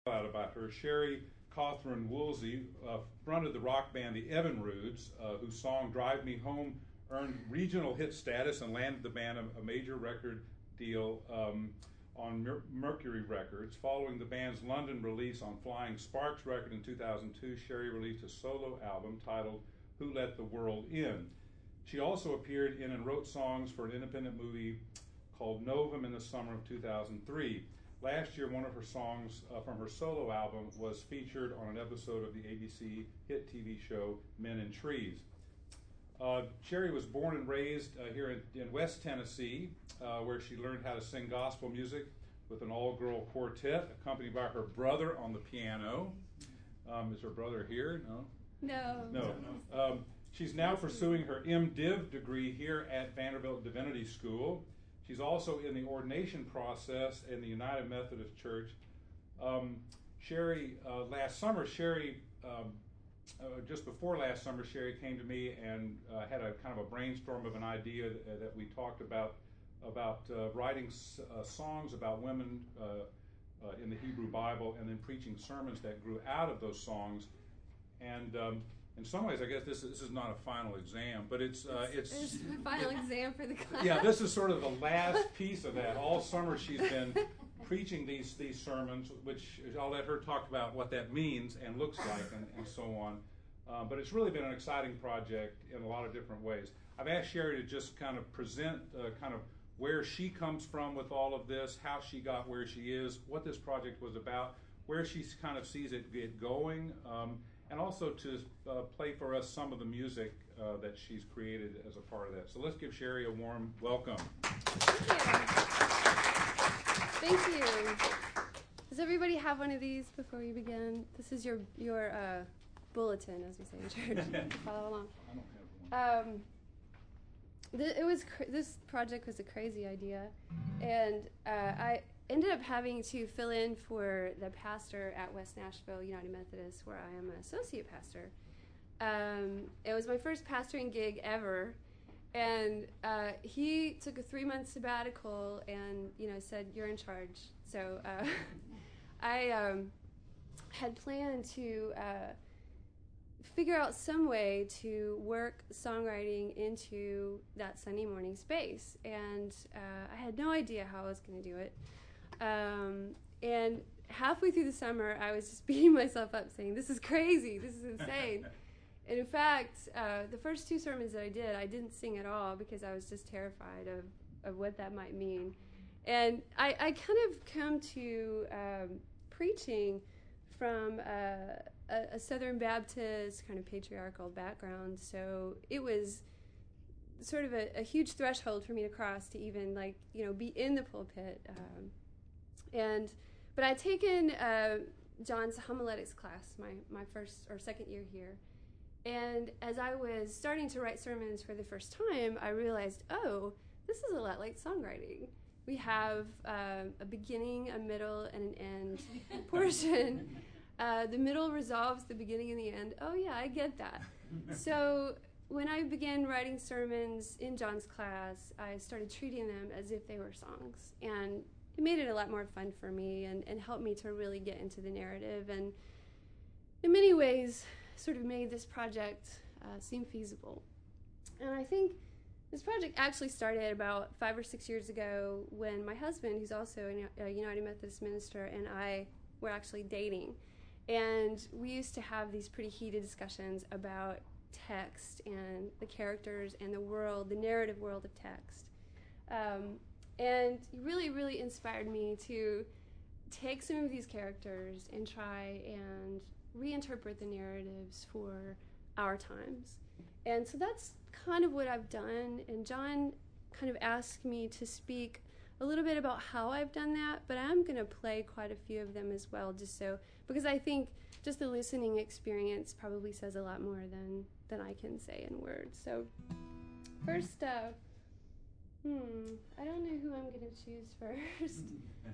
Out about her. Sherry Cawthron Woolsey fronted the rock band the Evinrudes, whose song "Drive Me Home" earned regional hit status and landed the band a major record deal on Mercury Records. Following the band's London release on Flying Sparks record in 2002, Sherry released a solo album titled "Who Let the World In." She also appeared in and wrote songs for an independent movie called Novum in the summer of 2003. Last year, one of her songs from her solo album was featured on an episode of the ABC hit TV show Men in Trees. Sherry was born and raised here in West Tennessee, where she learned how to sing gospel music with an all-girl quartet, accompanied by her brother on the piano. Is her brother here? No? No. She's now pursuing her MDiv degree here at Vanderbilt Divinity School. She's also in the ordination process in the United Methodist Church. Last summer, just before last summer, Sherry came to me and had a kind of a brainstorm of an idea that we talked about writing songs about women in the Hebrew Bible and then preaching sermons that grew out of those songs. And in some ways, I guess this is not a final exam, but it's a final exam for the class. Yeah, this is sort of the last piece of that. All summer she's been preaching these sermons, which I'll let her talk about what that means and looks like and so on. But it's really been an exciting project in a lot of different ways. I've asked Sherry to just kind of present kind of where she comes from with all of this, how she got where she is, what this project was about, where she kind of sees it going, and also to play for us some of the music that she's created as a part of that. So let's give Sherry a warm welcome. Thank you. Does everybody have one of these before we begin? This is your bulletin, as we say in church. Follow along. I don't have one. This project was a crazy idea, and I ended up having to fill in for the pastor at West Nashville United Methodist, where I am an associate pastor. It was my first pastoring gig ever, and he took a 3-month sabbatical and said, "You're in charge." So I had planned to figure out some way to work songwriting into that Sunday morning space, and I had no idea how I was going to do it. And halfway through the summer, I was just beating myself up saying, "This is crazy, this is insane." And in fact, the first 2 sermons that I didn't sing at all because I was just terrified of what that might mean. And I kind of come to preaching from a Southern Baptist kind of patriarchal background, so it was sort of a huge threshold for me to cross to even be in the pulpit. But I'd taken John's homiletics class my first or second year here, and as I was starting to write sermons for the first time, I realized, oh, this is a lot like songwriting. We have a beginning, a middle, and an end portion. The middle resolves the beginning and the end. Oh yeah, I get that. So when I began writing sermons in John's class, I started treating them as if they were songs, and it made it a lot more fun for me and helped me to really get into the narrative, and in many ways sort of made this project seem feasible. And I think this project actually started about 5 or 6 years ago when my husband, who's also a United Methodist minister, and I were actually dating. And we used to have these pretty heated discussions about text and the characters and the world, the narrative world of text. And it really, really inspired me to take some of these characters and try and reinterpret the narratives for our times. And so that's kind of what I've done. And John kind of asked me to speak a little bit about how I've done that, but I'm going to play quite a few of them as well, because I think just the listening experience probably says a lot more than I can say in words. So first, I don't know who I'm going to choose first.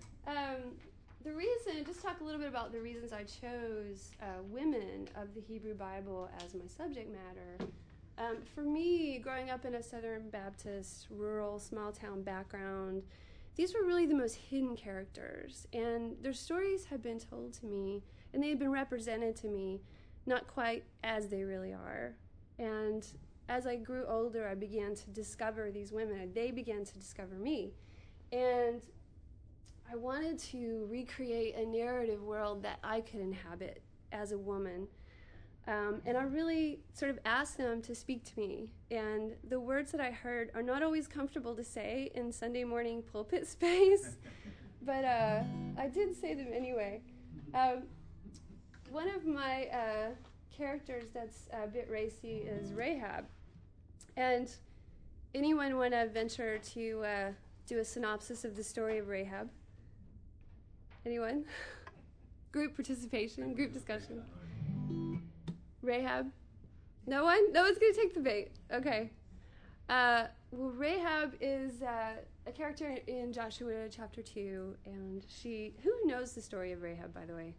Just talk a little bit about the reasons I chose women of the Hebrew Bible as my subject matter. For me, growing up in a Southern Baptist, rural, small-town background, these were really the most hidden characters, and their stories had been told to me, and they had been represented to me not quite as they really are. And as I grew older, I began to discover these women, and they began to discover me. And I wanted to recreate a narrative world that I could inhabit as a woman. And I really sort of asked them to speak to me. And the words that I heard are not always comfortable to say in Sunday morning pulpit space, but I did say them anyway. One of my characters that's a bit racy is Rahab. And anyone want to venture to do a synopsis of the story of Rahab? Anyone? Group participation, group discussion. Rahab? No one? No one's going to take the bait. Okay. Well, Rahab is a character in Joshua chapter 2, and who knows the story of Rahab, by the way?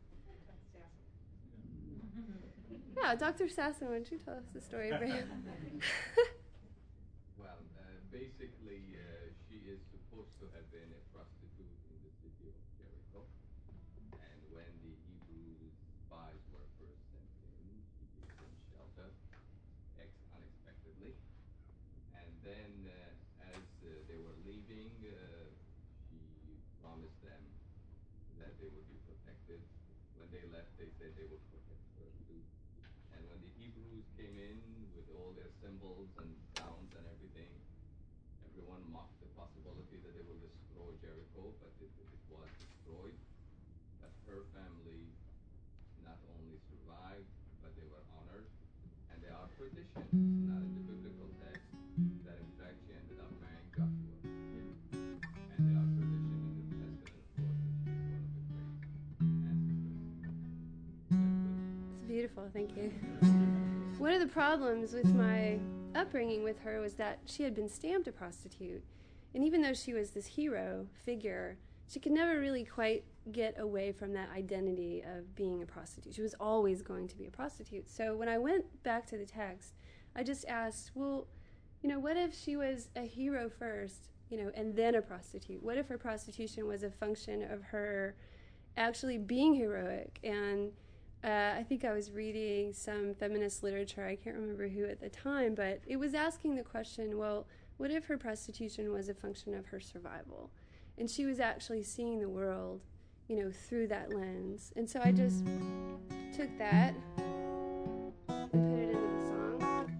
Yeah, Dr. Sasson, why don't you tell us the story of Rahab? Well, basically, she is supposed to have been a prostitute in the city of Jericho. And when the Hebrew spies were first sent in, she gave them shelter unexpectedly. And then, as they were leaving, she promised them that they would be protected. When they left, they said they would protect her too. And when the Hebrews came in with all their symbols and sounds and everything, everyone mocked the possibility that they will destroy Jericho, but it was destroyed. But her family not only survived, but they were honored. And there are traditions, not in the biblical text, that in fact she ended up marrying Joshua. And there are traditions in the New Testament, of course, that she is one of the great ancestors. It's beautiful, thank you. One of the problems with my upbringing with her was that she had been stamped a prostitute. And even though she was this hero figure, she could never really quite get away from that identity of being a prostitute. She was always going to be a prostitute. So when I went back to the text, I just asked, well, what if she was a hero first, and then a prostitute? What if her prostitution was a function of her actually being heroic? And I think I was reading some feminist literature, I can't remember who at the time, but it was asking the question, well, what if her prostitution was a function of her survival? And she was actually seeing the world, through that lens. And so I just took that and put it into the song.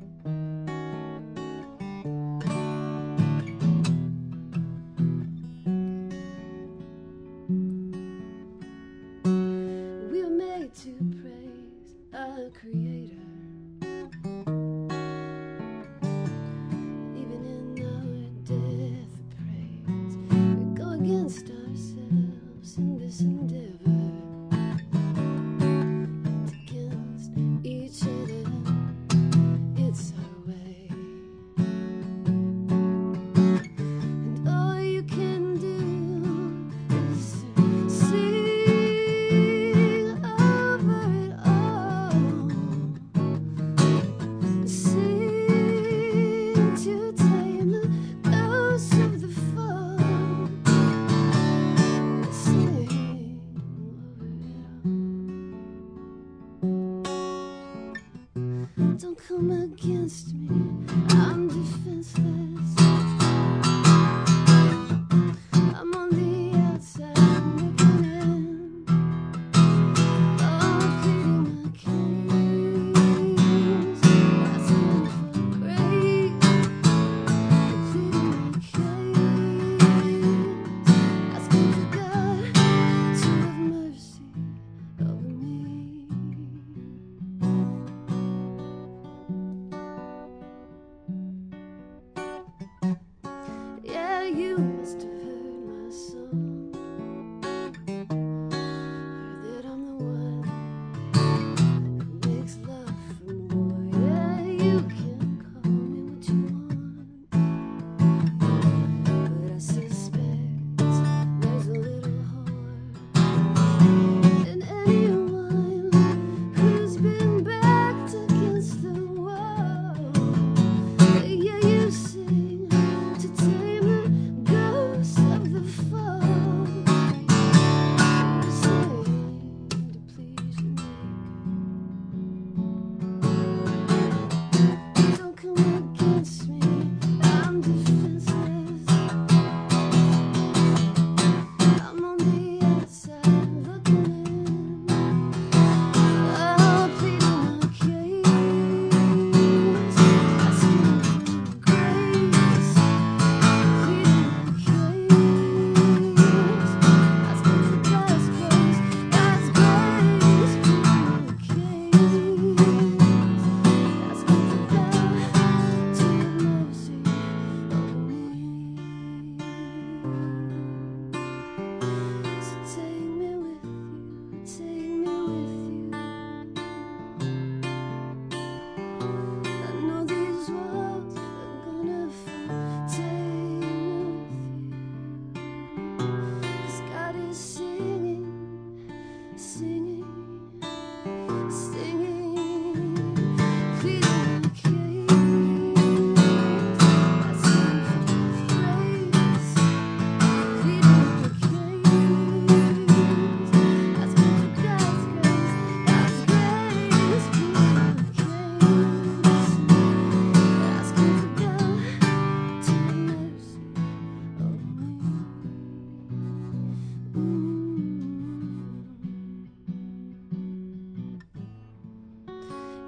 We were made to praise our Creator. Even in our death of praise, we go against ourselves in this endeavor, against each other. It's our way, and all you can do is sing over it all, sing to tame the ghosts of the fall, sing over it all. Don't come against me, I'm defenseless. I'm on the outside looking in. Oh, pleading my case, asking for grace. Pleading my case, asking for God to have mercy over me.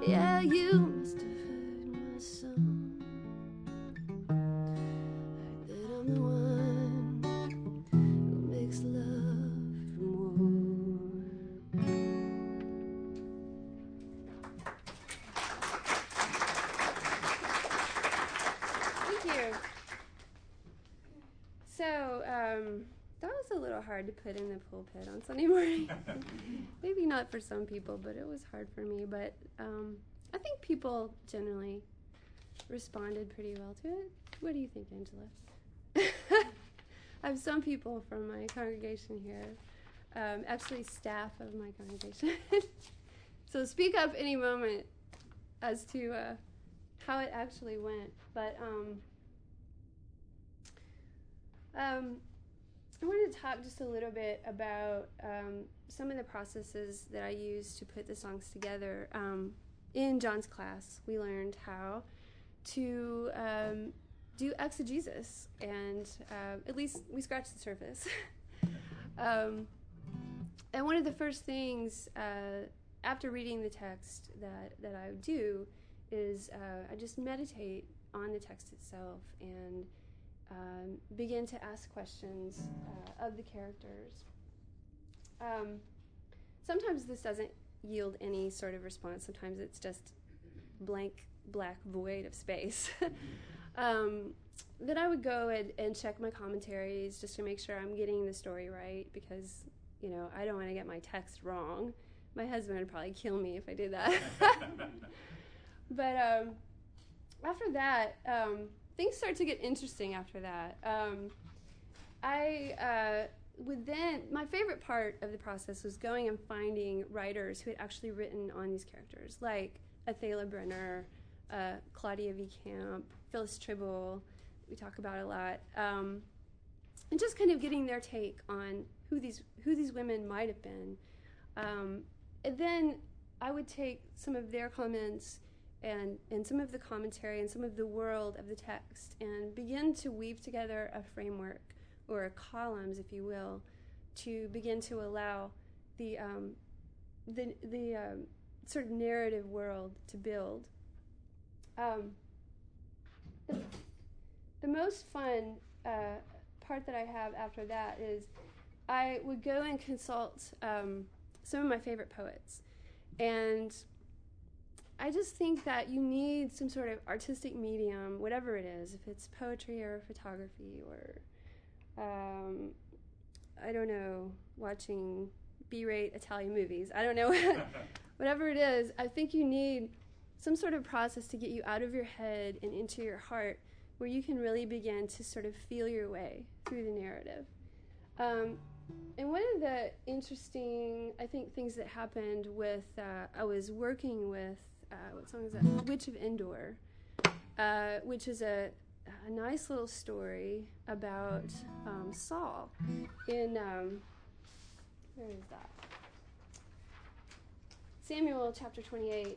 Yeah, you must have heard my song. Heard that I'm the one who makes love from war. Thank you. So, that was a little hard to put in the pulpit on Sunday morning. Maybe not for some people, but it was hard for me. But I think people generally responded pretty well to it. What do you think, Angela? I have some people from my congregation here, actually staff of my congregation. So speak up any moment as to how it actually went. But I wanted to talk just a little bit about some of the processes that I used to put the songs together. In John's class, we learned how to do exegesis, and at least we scratched the surface. And one of the first things after reading the text that I would do is I just meditate on the text itself and begin to ask questions of the characters. Sometimes this doesn't yield any sort of response. Sometimes it's just blank, black void of space. Then I would go and check my commentaries just to make sure I'm getting the story right, because, I don't want to get my text wrong. My husband would probably kill me if I did that. But after that, things start to get interesting after that. My favorite part of the process was going and finding writers who had actually written on these characters, like Athala Brenner, Claudia V. Camp, Phyllis Tribble, we talk about a lot, and just kind of getting their take on who these women might have been. And then I would take some of their comments and some of the commentary and some of the world of the text and begin to weave together a framework, or columns, if you will, to begin to allow the sort of narrative world to build. The most fun part that I have after that is I would go and consult some of my favorite poets, and I just think that you need some sort of artistic medium, whatever it is, if it's poetry or photography or, I don't know, watching B-rate Italian movies. I don't know. Whatever it is, I think you need some sort of process to get you out of your head and into your heart, where you can really begin to sort of feel your way through the narrative. And one of the interesting, I think, things that happened with, I was working with, what song is that? Witch of Endor, which is a nice little story about Saul in, where is that? Samuel chapter 28.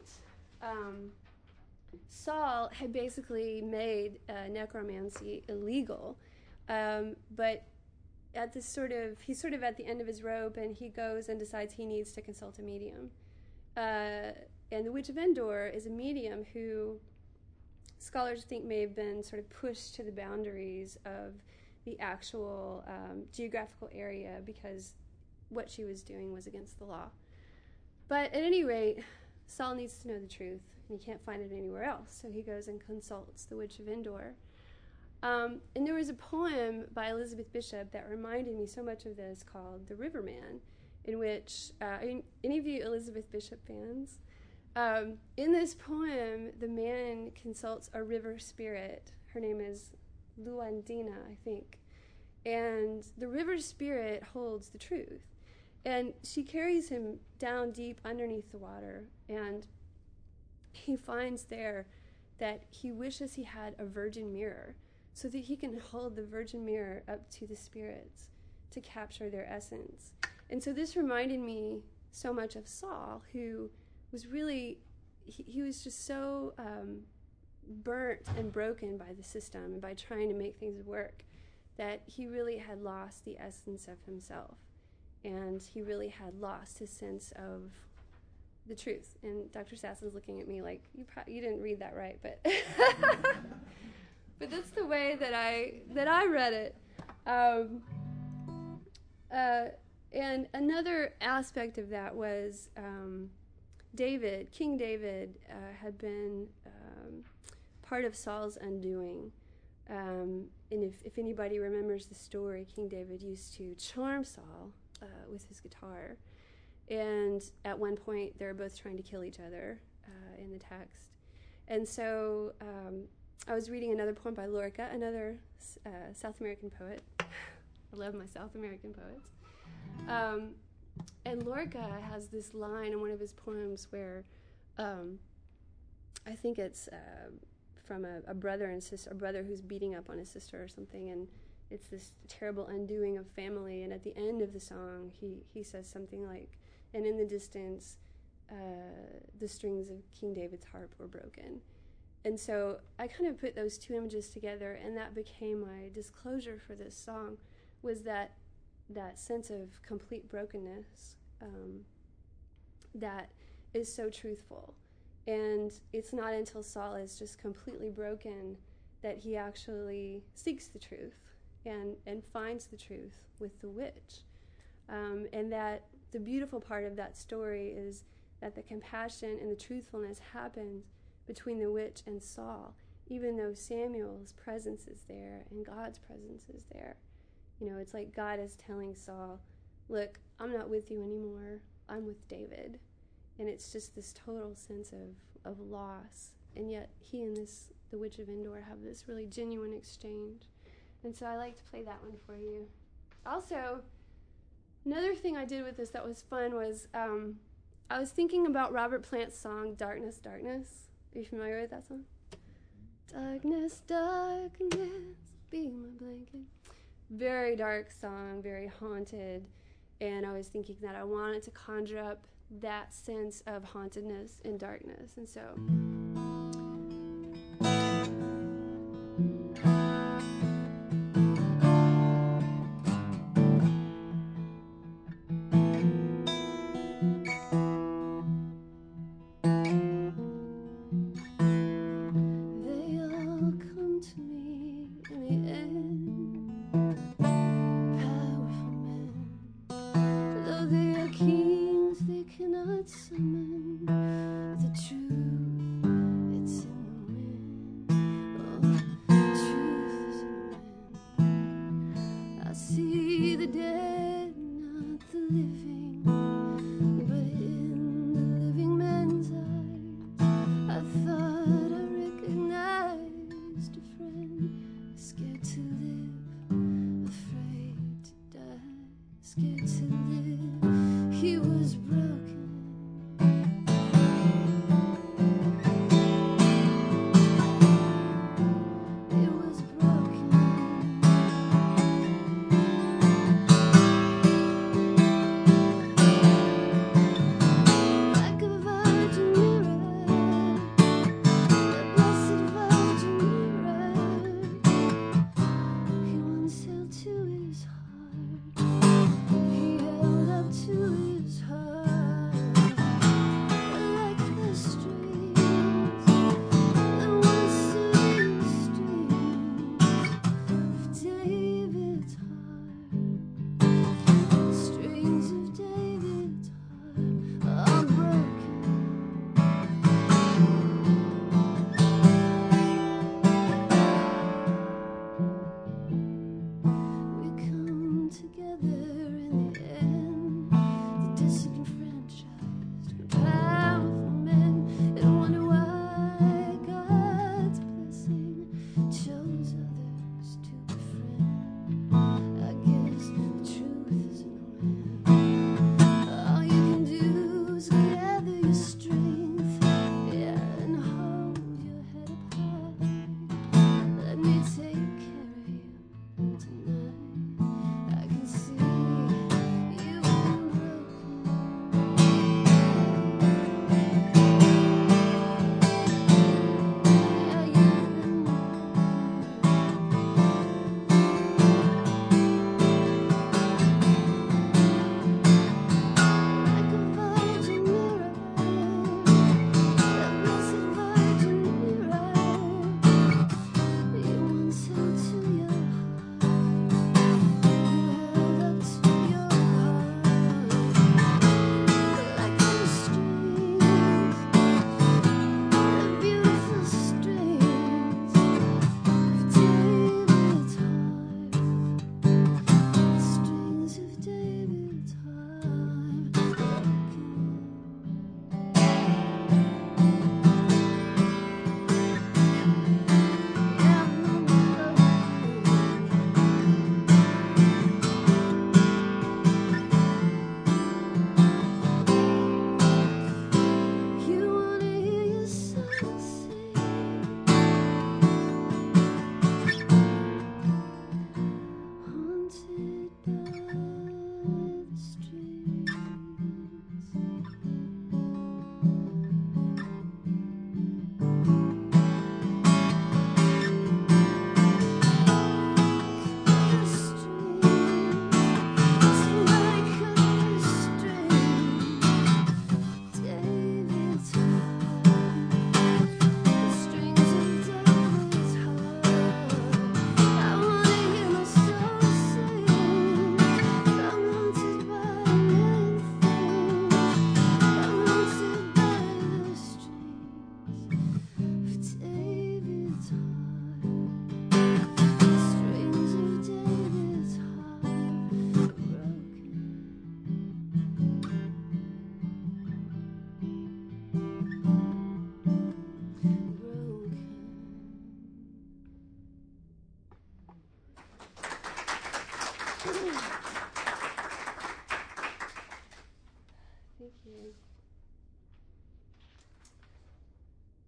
Saul had basically made necromancy illegal, but he's sort of at the end of his rope, and he goes and decides he needs to consult a medium. And the Witch of Endor is a medium who scholars think may have been sort of pushed to the boundaries of the actual geographical area, because what she was doing was against the law. But at any rate, Saul needs to know the truth, and he can't find it anywhere else, so he goes and consults the Witch of Endor. And there was a poem by Elizabeth Bishop that reminded me so much of this, called The Riverman, in which, any of you Elizabeth Bishop fans? In this poem, the man consults a river spirit. Her name is Luandina, I think. And the river spirit holds the truth. And she carries him down deep underneath the water, and he finds there that he wishes he had a virgin mirror, so that he can hold the virgin mirror up to the spirits to capture their essence. And so this reminded me so much of Saul, who was really, he was just so burnt and broken by the system and by trying to make things work, that he really had lost the essence of himself. And he really had lost his sense of the truth. And Dr. Sassen's looking at me like, you didn't read that right, but but that's the way that I read it. And another aspect of that was King David had been part of Saul's undoing. And if anybody remembers the story, King David used to charm Saul with his guitar. And at one point, they were both trying to kill each other in the text. And so I was reading another poem by Lorca, another South American poet. I love my South American poets. And Lorca has this line in one of his poems where I think it's from a brother and sister, a brother who's beating up on his sister or something, and it's this terrible undoing of family. And at the end of the song, he says something like, "And in the distance, the strings of King David's harp were broken." And so I kind of put those two images together, and that became my disclosure for this song, was that sense of complete brokenness that is so truthful. And it's not until Saul is just completely broken that he actually seeks the truth and finds the truth with the witch. And that the beautiful part of that story is that the compassion and the truthfulness happens between the witch and Saul, even though Samuel's presence is there and God's presence is there. You know, it's like God is telling Saul, look, I'm not with you anymore. I'm with David. And it's just this total sense of loss. And yet he and the Witch of Endor have this really genuine exchange. And so I like to play that one for you. Also, another thing I did with this that was fun was I was thinking about Robert Plant's song, Darkness, Darkness. Are you familiar with that song? Darkness, darkness, be my blanket. Very dark song, very haunted. And I was thinking that I wanted to conjure up that sense of hauntedness and darkness. And so scared to live, he was broken.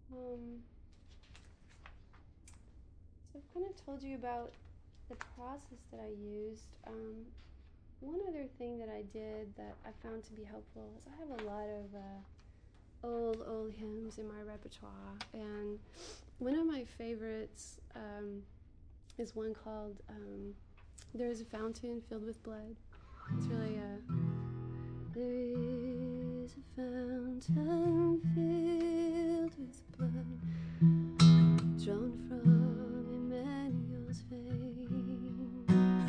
So I've kind of told you about the process that I used. One other thing that I did that I found to be helpful is I have a lot of old hymns in my repertoire, and one of my favorites is one called "There is a Fountain Filled with Blood." It's really there is a fountain filled with blood, drawn from Emmanuel's vein,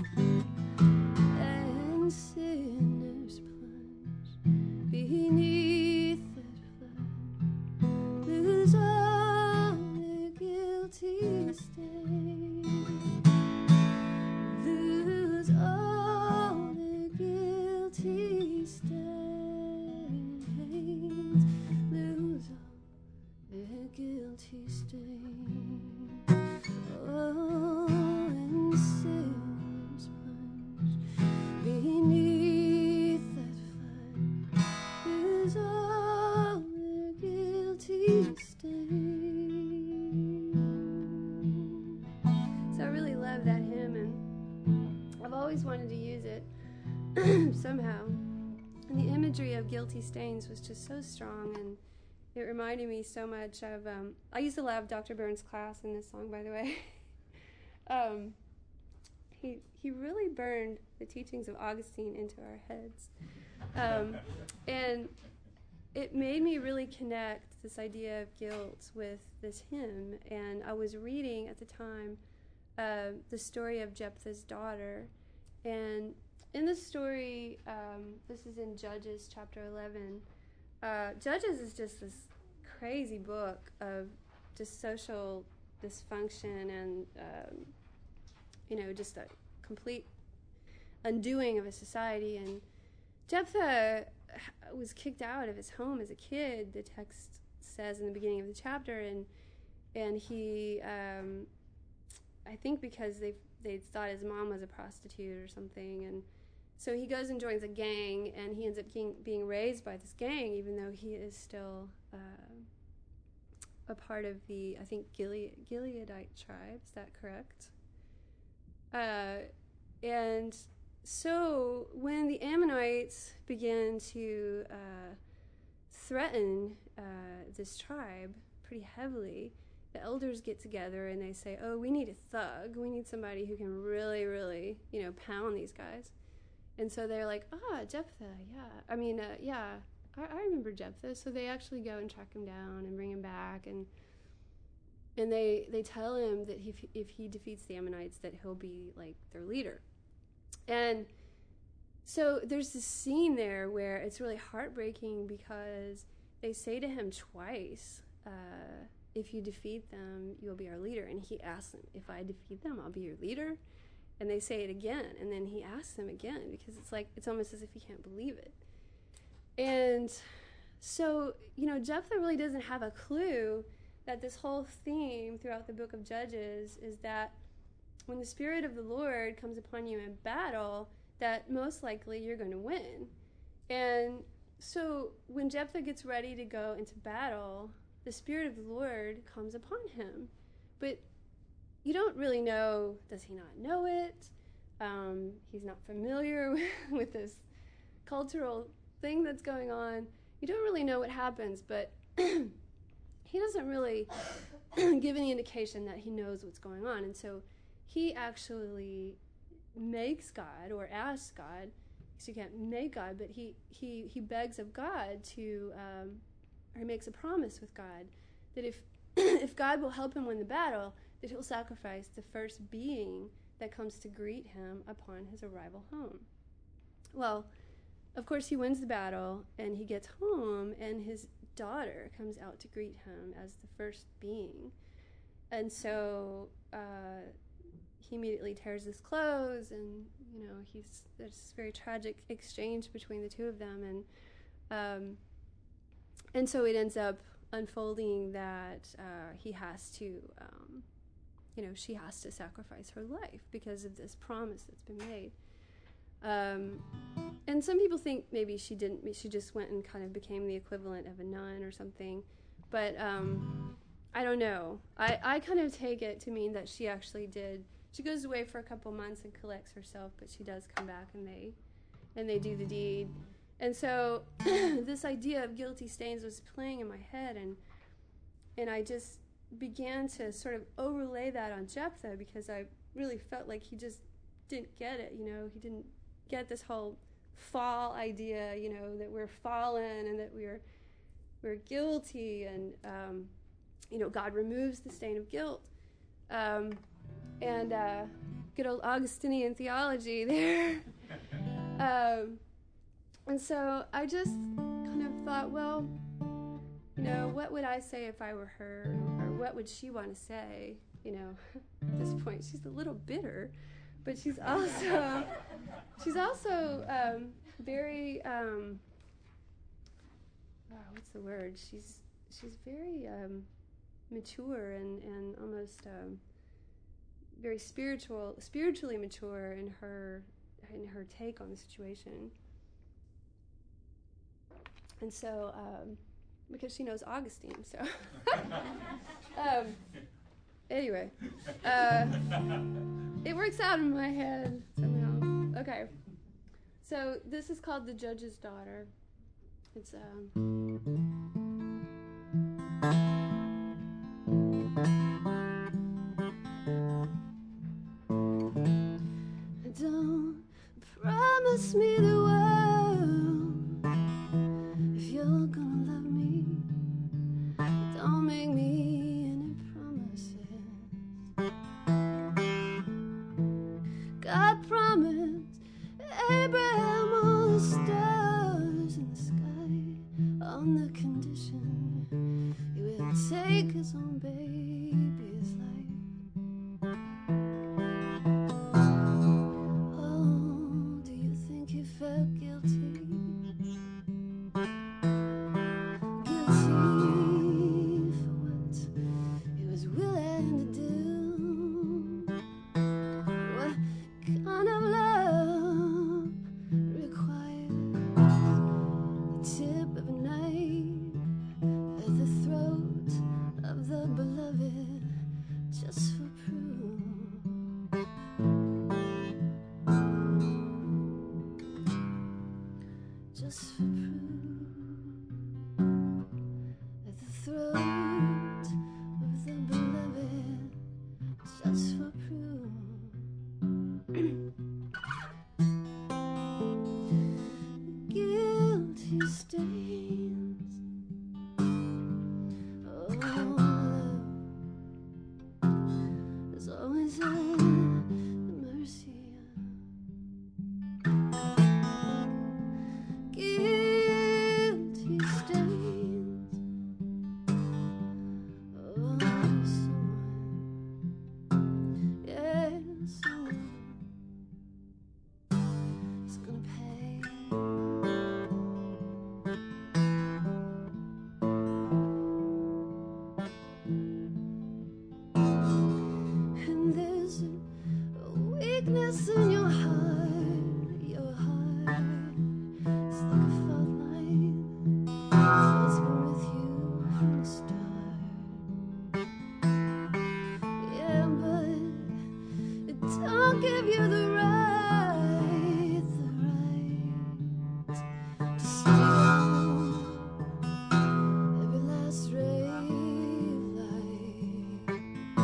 and sinners plunge beneath that flood, lose all their guilty stain, lose all their guilty stains, lose all their guilty stains. Oh, and sinners plunge beneath that flood, lose all their guilty stains. So I really love that hymn, and I've always wanted to use it somehow. And the imagery of guilty stains was just so strong, and it reminded me so much of, I used to love Dr. Burns' class in this song, by the way. He really burned the teachings of Augustine into our heads. And it made me really connect this idea of guilt with this hymn. And I was reading at the time the story of Jephthah's daughter. And in the story, this is in Judges chapter 11, Judges is just this crazy book of just social dysfunction and, just a complete undoing of a society. And Jephthah was kicked out of his home as a kid, the text says in the beginning of the chapter, and he, I think because they thought his mom was a prostitute or something, and so he goes and joins a gang, and he ends up being raised by this gang, even though he is still a part of the, I think, Gileadite tribe. Is that correct? And so when the Ammonites began to threaten this tribe pretty heavily, the elders get together and they say, oh, we need a thug. We need somebody who can really, really, pound these guys. And so they're like, Jephthah, yeah. I remember Jephthah. So they actually go and track him down and bring him back. And they tell him that if he defeats the Ammonites, that he'll be, like, their leader. And so there's this scene there where it's really heartbreaking because they say to him twice, if you defeat them, you'll be our leader. And he asks them, if I defeat them, I'll be your leader? And they say it again, and then he asks them again because it's almost as if he can't believe it. And so, Jephthah really doesn't have a clue that this whole theme throughout the book of Judges is that when the Spirit of the Lord comes upon you in battle, that most likely you're going to win. And so when Jephthah gets ready to go into battle, the Spirit of the Lord comes upon him. But you don't really know, does he not know it? He's not familiar with this cultural thing that's going on. You don't really know what happens, but he doesn't really give any indication that he knows what's going on. And so he actually makes God, or asks God, because you can't make God, but he begs of God to, or he makes a promise with God that if God will help him win the battle, that he'll sacrifice the first being that comes to greet him upon his arrival home. Well, of course, he wins the battle, and he gets home, and his daughter comes out to greet him as the first being. And so he immediately tears his clothes, and, there's this very tragic exchange between the two of them. And so it ends up unfolding that he has to... she has to sacrifice her life because of this promise that's been made. And some people think maybe she just went and kind of became the equivalent of a nun or something. But I don't know. I kind of take it to mean that she actually did. She goes away for a couple months and collects herself, but she does come back and they do the deed. And so this idea of guilty stains was playing in my head, and I just began to sort of overlay that on Jephthah, because I really felt like he just didn't get it, he didn't get this whole fall idea, that we're fallen and that we're guilty, and God removes the stain of guilt, and good old Augustinian theology there. And so I just kind of thought, well, what would I say if I were her, or what would she want to say? At this point, she's a little bitter, but she's also very what's the word? She's very mature and almost very spiritually mature in her take on the situation. And so, because she knows Augustine, so anyway, it works out in my head somehow. Okay, so this is called The Judge's Daughter. It's don't promise me the world if you're gonna love me. Don't make me any promises. God promised Abraham all the stars in the sky on the condition he will take his own baby's life. Oh, do you think he felt guilty? Guilty for what he was willing to do? What kind of love requires the tip of a knife at the throat of the beloved, just for proof? Just for proof, at the throat of the beloved, just for proof. Guilty stains. Oh, love is always at the mercy of guilty stains. Oh, someone, yes, someone is gonna pay. And there's a weakness in your heart. Your heart is like a fault line. It's been with you from the start. Yeah, but it don't give you the right to steal every last ray of light.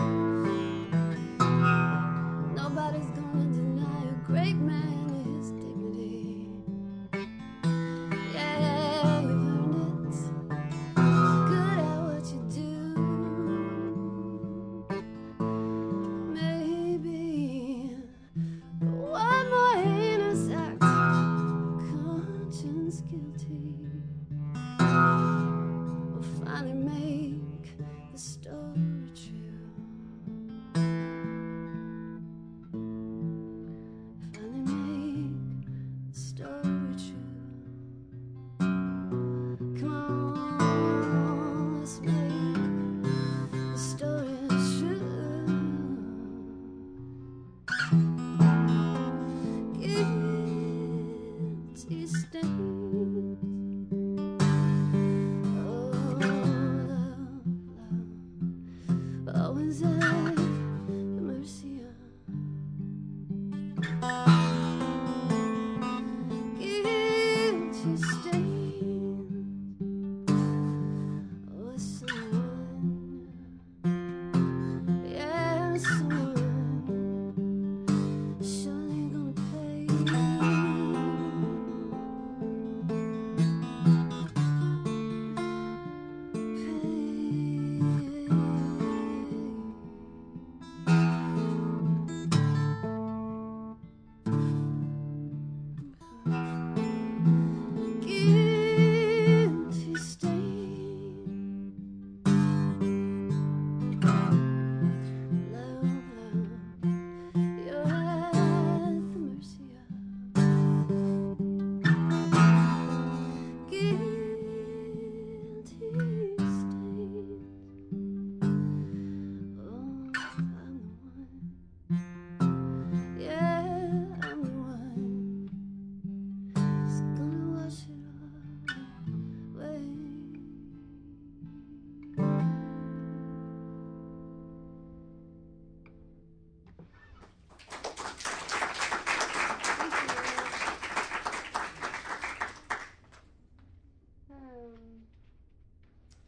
Nobody's gonna deny a great man his dignity. Yeah, you've earned it.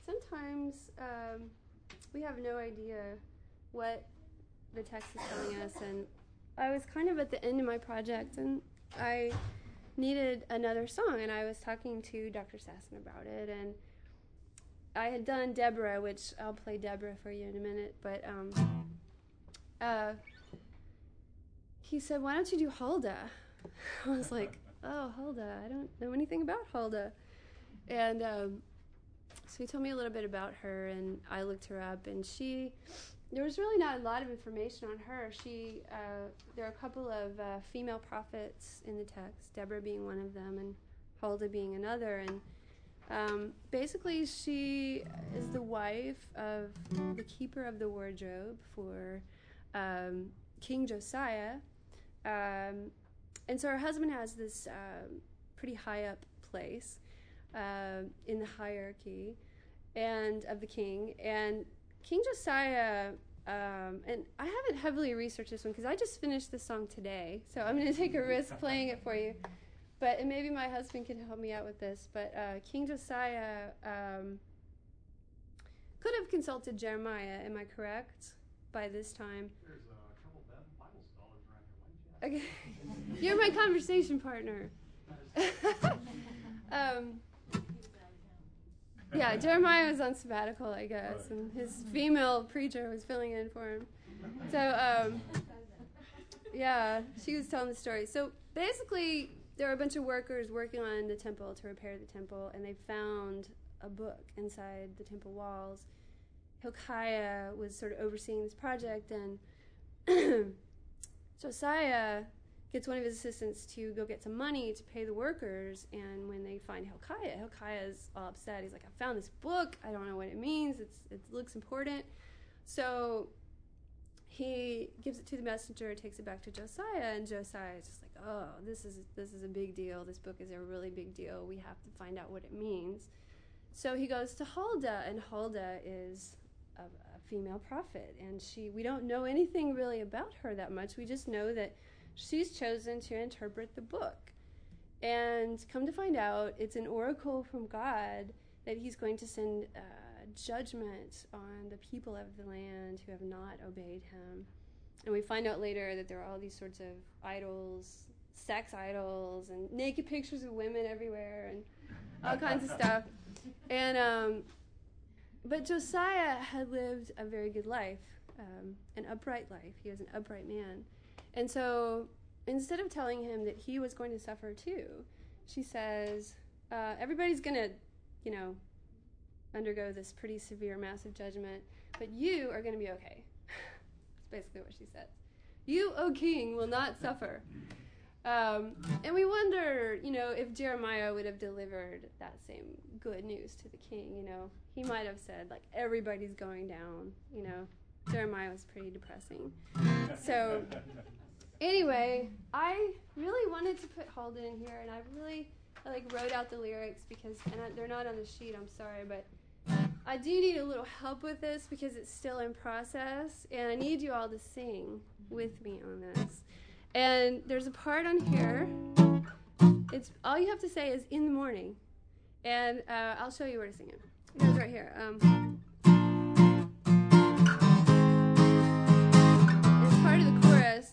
sometimes we have no idea what the text is telling us, and I was kind of at the end of my project, and I needed another song, and I was talking to Dr. Sasson about it, and I had done Deborah, which I'll play Deborah for you in a minute, but he said, why don't you do Huldah? I was like, oh, Huldah, I don't know anything about Huldah. And so he told me a little bit about her, and I looked her up, and there was really not a lot of information on her. There are a couple of female prophets in the text, Deborah being one of them, and Huldah being another, and basically she is the wife of the keeper of the wardrobe for King Josiah, and so her husband has this pretty high up place in the hierarchy and of the king, and King Josiah, and I haven't heavily researched this one because I just finished this song today, so I'm going to take a risk playing it for you, and maybe my husband can help me out with this, but King Josiah could have consulted Jeremiah, am I correct, by this time? There's a couple of Bible scholars around here. Okay. You're my conversation partner. Yeah, Jeremiah was on sabbatical, I guess, and his female preacher was filling in for him. So, yeah, she was telling the story. So basically, there were a bunch of workers working on the temple to repair the temple, and they found a book inside the temple walls. Hilkiah was sort of overseeing this project, and Josiah gets one of his assistants to go get some money to pay the workers, and when they find Hilkiah's all upset. He's like, I found this book, I don't know what it means, it looks important. So he gives it to the messenger, takes it back to Josiah, and Josiah is just like, oh, this is a big deal, this book is a really big deal, we have to find out what it means. So he goes to Huldah, and Huldah is a female prophet, and we don't know anything really about her that much, we just know that she's chosen to interpret the book. And come to find out, it's an oracle from God that he's going to send judgment on the people of the land who have not obeyed him. And we find out later that there are all these sorts of idols, sex idols, and naked pictures of women everywhere, and all kinds of stuff. And but Josiah had lived a very good life, an upright life. He was an upright man. And so instead of telling him that he was going to suffer too, she says, everybody's going to, undergo this pretty severe, massive judgment, but you are going to be okay. That's basically what she said. You, O king, will not suffer. And we wonder, if Jeremiah would have delivered that same good news to the king, he might have said, like, everybody's going down, Jeremiah was pretty depressing. So anyway, I really wanted to put Huldah in here, and I wrote out the lyrics because, they're not on the sheet, I'm sorry, but I do need a little help with this because it's still in process, and I need you all to sing with me on this. And there's a part on here, it's all you have to say is in the morning, and I'll show you where to sing it. It goes right here. It's part of the chorus.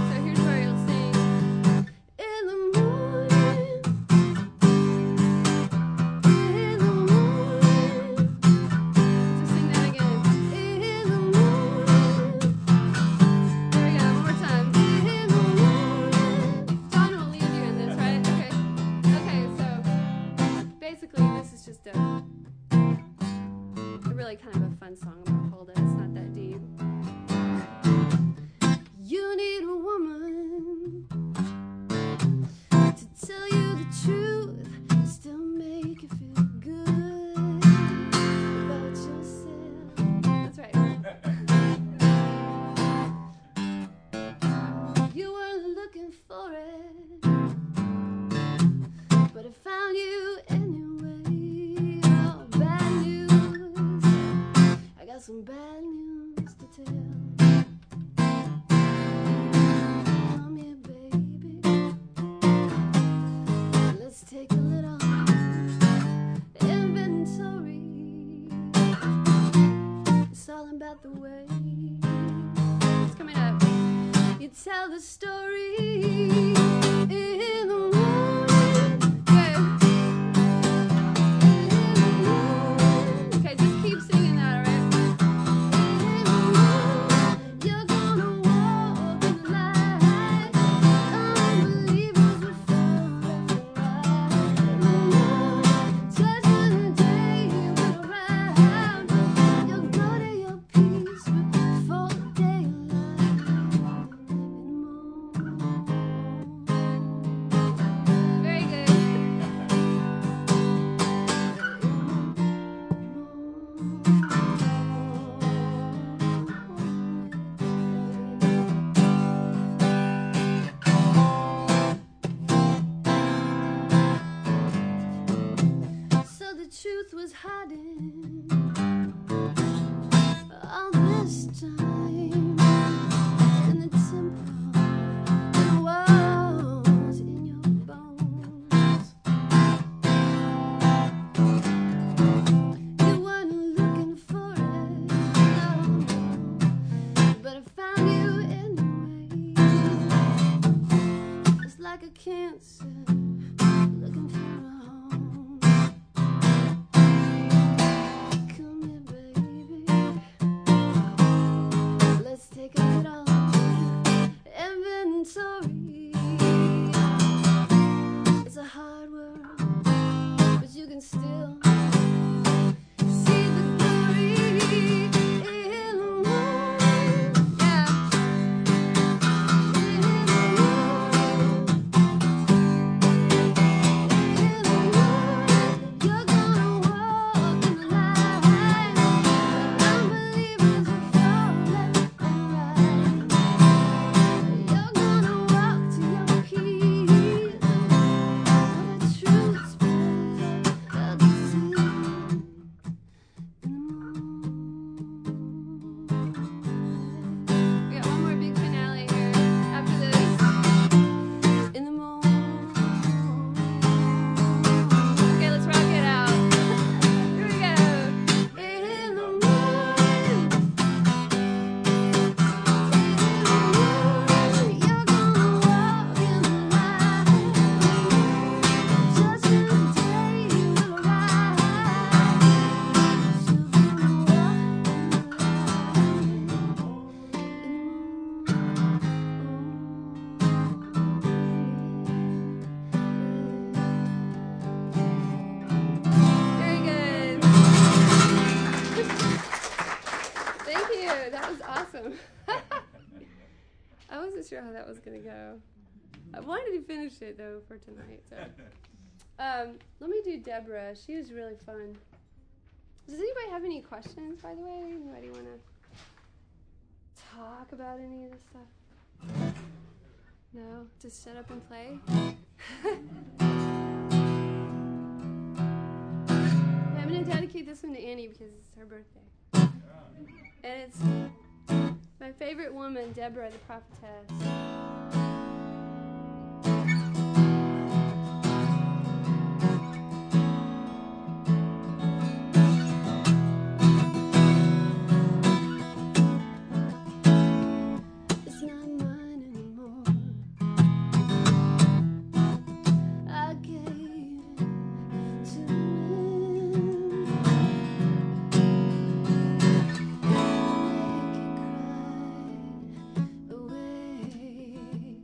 Kind of a fun song about Huldah. It's not that deep. You need a woman to tell you the truth and still make you feel good about yourself. That's right. You weren't looking for it, but I found you anyway. Oh, bad news. Got some about the way it's coming up. You tell the story in the morning. Okay. In the morning. Okay, just keep singing that, all right? In the morning, you're gonna walk in the light. Unbelievers will fall left and right. In the morning, judgment day will arrive. You'll go to your peace before daylight. Very good. So the truth was hiding all this time in the temple, the walls in your bones. You weren't looking for it, no, but I found you anyway. It's like a cancer looking for a home. Come here, baby. Let's take a little inventory. It's a hard world, but you can still see the glory in the morning. Yeah. In the morning. In the morning, you're gonna walk in the light. Unbelievers will fall left and right. You're gonna walk to your peace. The truth spread out the sea. In the morning. We got one more big finale here after this. In the morning. Okay, let's rock it out. Here we go. In the morning. You're gonna walk in the light. Judgment day will arrive. You're gonna walk Very good. Thank you. That was awesome. I wasn't sure how that was going to go. I wanted to finish it, though, for tonight. So. Let me do Deborah. She was really fun. Does anybody have any questions, by the way? Anybody want to talk about any of this stuff? No? Just shut up and play? I'm going to dedicate this one to Annie because it's her birthday. And it's my favorite woman, Deborah the prophetess. It's not mine anymore. I gave it to men. Make it cry away.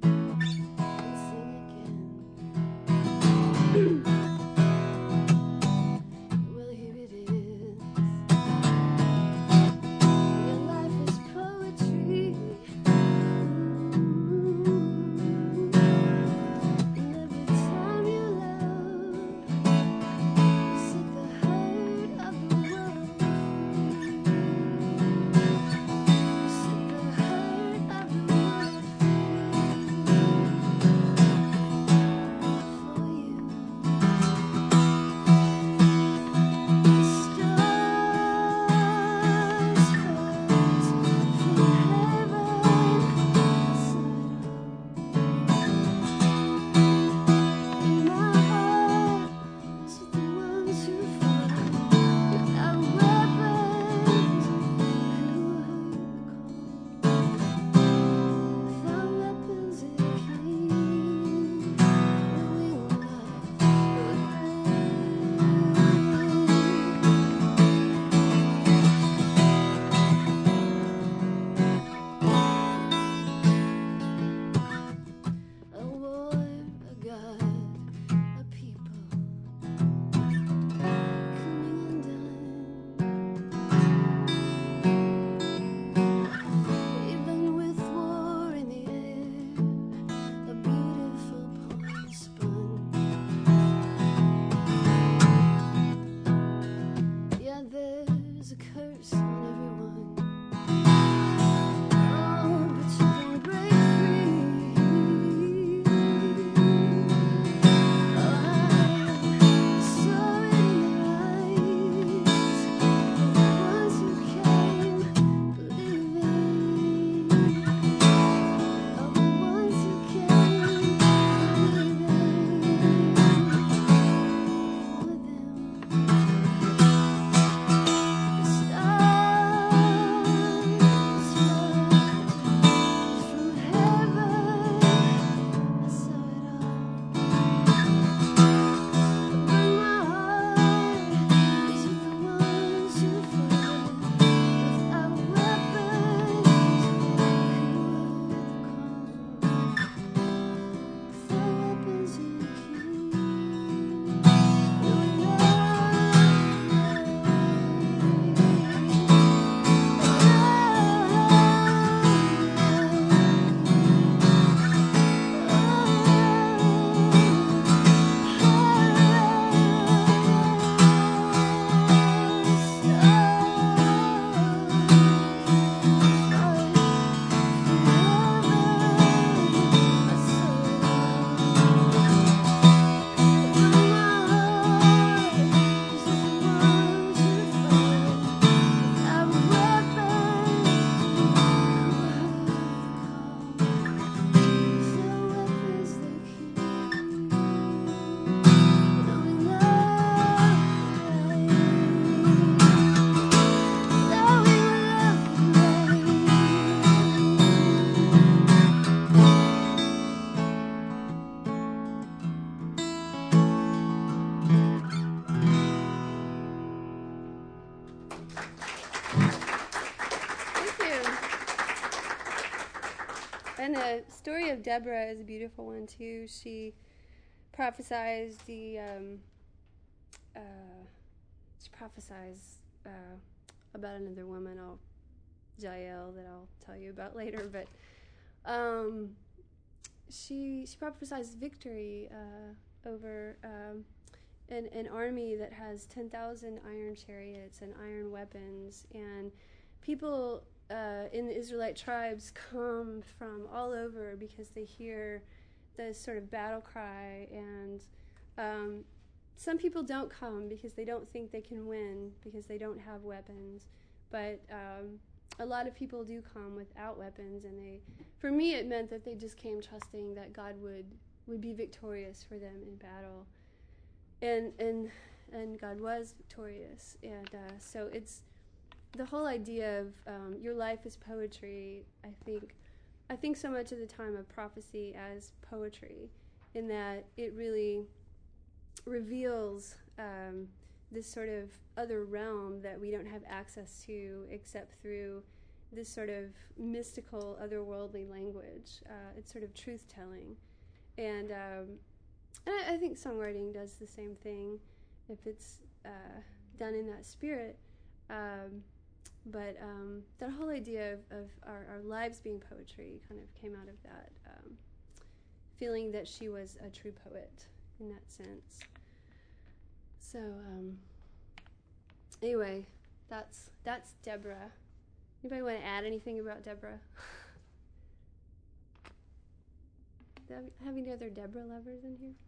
And the story of Deborah is a beautiful one too. She prophesies about another woman, Jael, that I'll tell you about later. But she prophesies victory over an army that has 10,000 iron chariots and iron weapons, and people in the Israelite tribes come from all over because they hear the sort of battle cry, and some people don't come because they don't think they can win because they don't have weapons, but a lot of people do come without weapons, and for me it meant that they just came trusting that God would be victorious for them in battle, and God was victorious, and so it's the whole idea of your life is poetry. I think so much of the time of prophecy as poetry, in that it really reveals this sort of other realm that we don't have access to except through this sort of mystical, otherworldly language. It's sort of truth-telling. And I think songwriting does the same thing if it's done in that spirit. But that whole idea of our lives being poetry kind of came out of that feeling that she was a true poet in that sense. So anyway, that's Deborah. Anybody want to add anything about Deborah? Have any other Deborah lovers in here?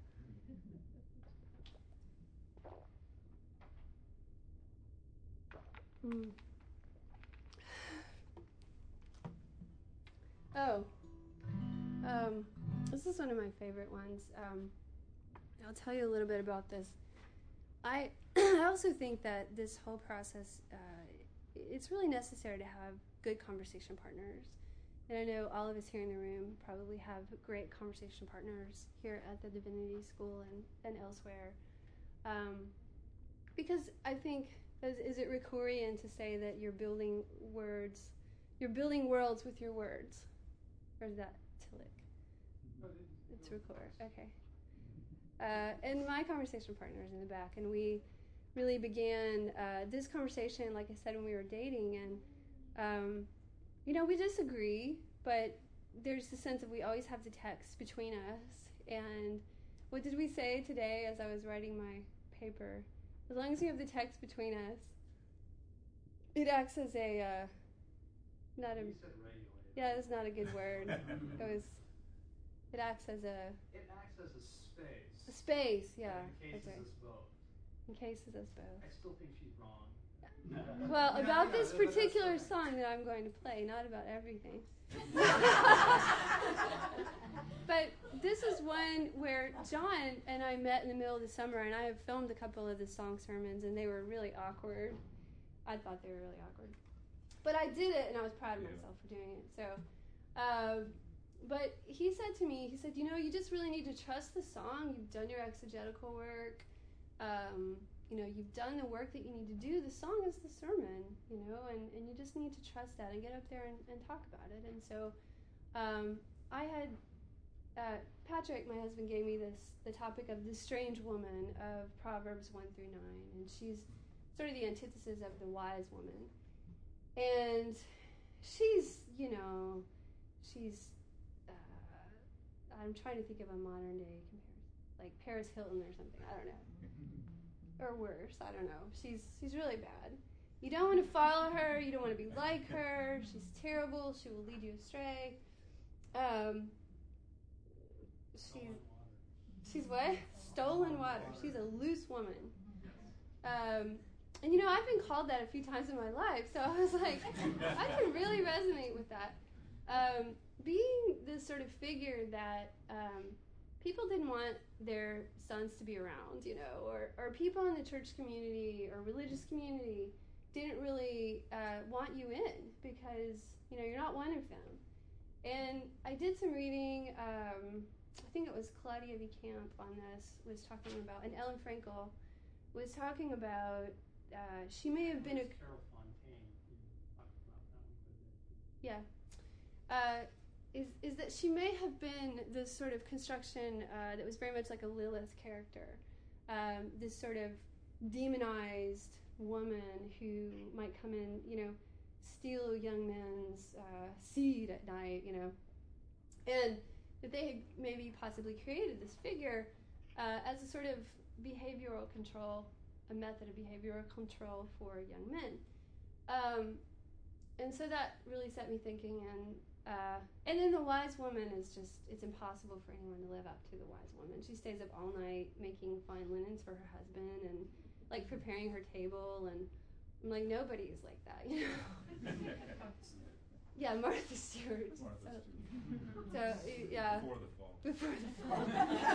This is one of my favorite ones. I'll tell you a little bit about this. I also think that this whole process, it's really necessary to have good conversation partners. And I know all of us here in the room probably have great conversation partners here at the Divinity School and elsewhere. Because I think, is it Rikurian to say that you're building worlds with your words? Or is that Tillich? It's Rikur, okay. And my conversation partner is in the back, and we really began this conversation, like I said, when we were dating, and we disagree, but there's the sense that we always have the text between us. And what did we say today as I was writing my paper? As long as you have the text between us, it acts as a not a. You said regulated. Yeah, that's not a good word. It acts as a. It acts as a space. A space, yeah. It encases us both. Encases us both. I still think she's wrong. Well, about this particular song that I'm going to play, not about everything. But this is one where John and I met in the middle of the summer, and I have filmed a couple of the song sermons, and they were really awkward. I thought they were really awkward. But I did it, and I was proud of myself for doing it. So, but he said to me, you just really need to trust the song. You've done your exegetical work. You've done the work that you need to do. The song is the sermon, and you just need to trust that and get up there and talk about it. And so I had, Patrick, my husband, gave me the topic of the strange woman of Proverbs 1 through 9. And she's sort of the antithesis of the wise woman. And she's, I'm trying to think of a modern day comparison, like Paris Hilton or something, I don't know. Or worse, I don't know. She's really bad. You don't want to follow her, you don't want to be like her, she's terrible, she will lead you astray. She's what? Stolen water. She's a loose woman. And I've been called that a few times in my life, so I was like, I can really resonate with that. Being this sort of figure that people didn't want their sons to be around, or people in the church community or religious community didn't really want you in because, you're not one of them. And I did some reading, I think it was Claudia V. Camp on this, was talking about, and Ellen Frankel was talking about, she may have been a... Carol Fontaine, you talked about that one. Yeah. is that she may have been this sort of construction that was very much like a Lilith character, this sort of demonized woman who might come in, steal young men's seed at night, and that they had maybe possibly created this figure as a sort of behavioral control, a method of behavioral control for young men. And so that really set me thinking, and then the wise woman is just, it's impossible for anyone to live up to the wise woman. She stays up all night making fine linens for her husband and like preparing her table, and I'm like, nobody is like that, Yeah, Martha Stewart. So yeah. Before the fall.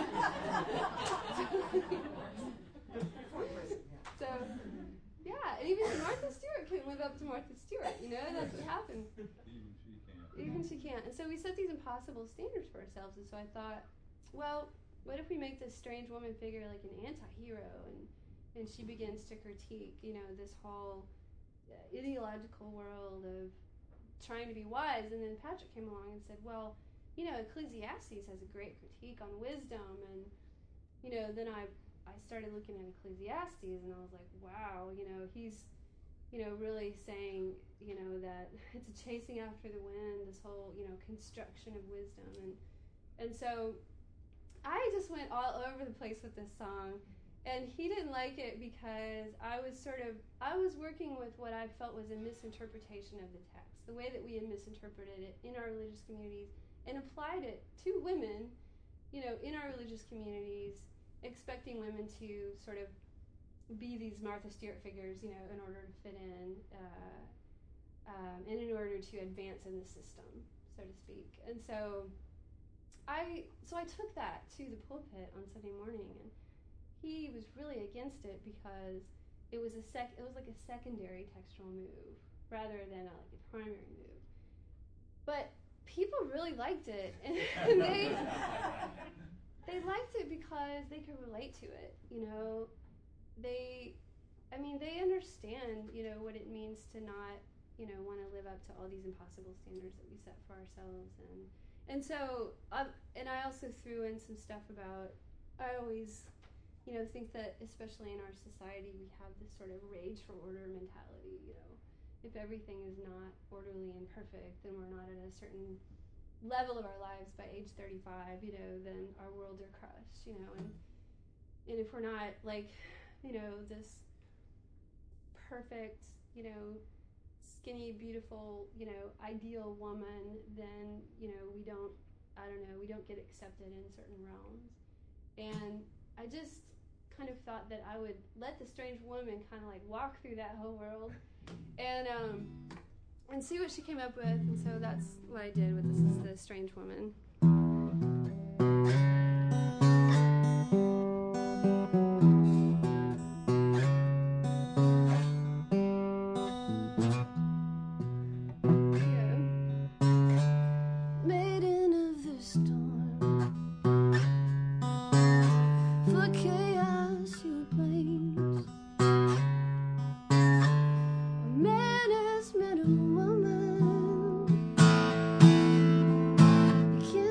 So yeah, and even Martha Stewart couldn't live up to Martha Stewart, that's what happened. Even she can't. And so we set these impossible standards for ourselves, and so I thought, well, what if we make this strange woman figure like an anti-hero, and she begins to critique, this whole ideological world of trying to be wise. And then Patrick came along and said, well, Ecclesiastes has a great critique on wisdom, and then I started looking at Ecclesiastes, and I was like, wow, he's really saying, that it's a chasing after the wind, this whole, construction of wisdom. And so I just went all over the place with this song, and he didn't like it because I was working with what I felt was a misinterpretation of the text, the way that we had misinterpreted it in our religious communities and applied it to women, in our religious communities, expecting women to sort of be these Martha Stewart figures, in order to fit in, and in order to advance in the system, so to speak. And so I took that to the pulpit on Sunday morning, and he was really against it because it was like a secondary textual move rather than like a primary move. But people really liked it, and they liked it because they could relate to it, They understand, what it means to not, want to live up to all these impossible standards that we set for ourselves. And so, and I also threw in some stuff about, I always, think that especially in our society, we have this sort of rage for order mentality, If everything is not orderly and perfect, then we're not at a certain level of our lives by age 35, then our worlds are crushed, and if we're not like, this perfect, skinny, beautiful, ideal woman, then, we don't get accepted in certain realms. And I just kind of thought that I would let the strange woman kind of like walk through that whole world and see what she came up with. And so that's what I did with This Is the Strange Woman. Can't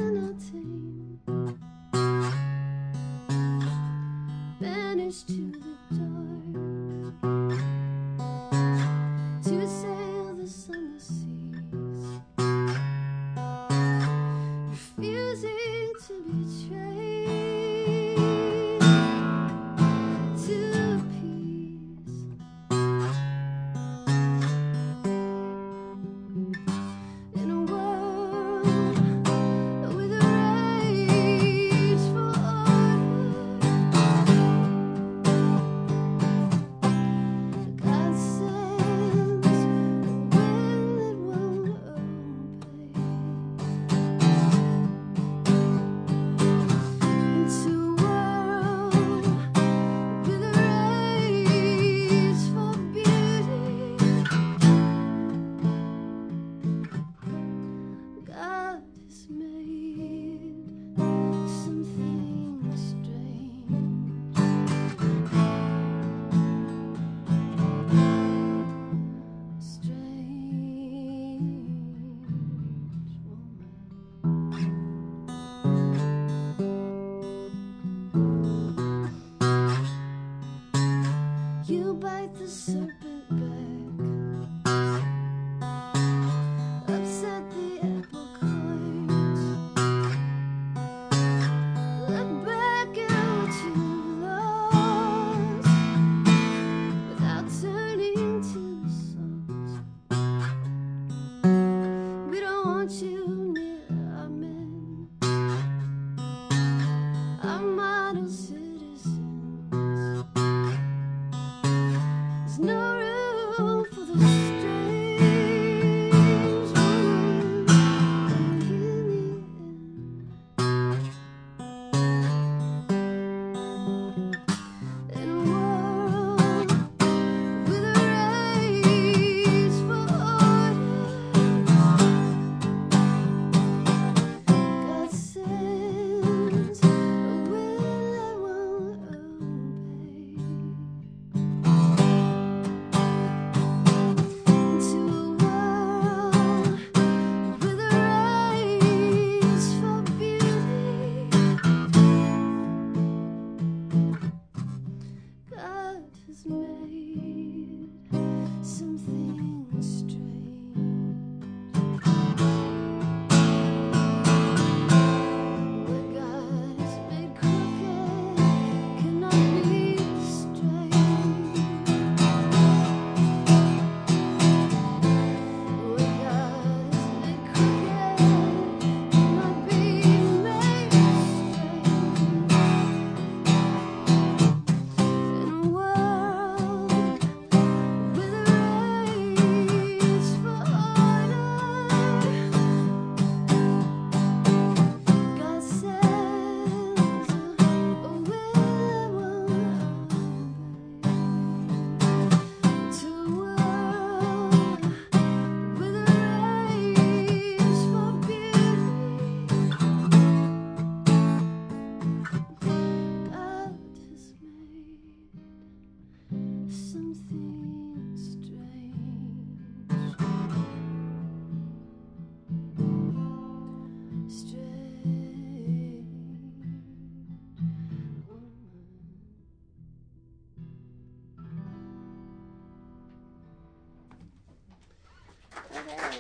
Okay.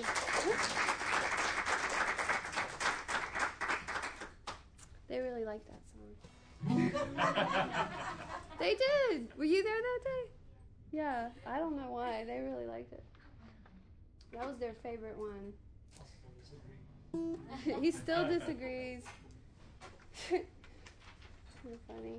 They really liked that song. They did. Were you there that day? Yeah. I don't know why. They really liked it. That was their favorite one. He still disagrees. So funny.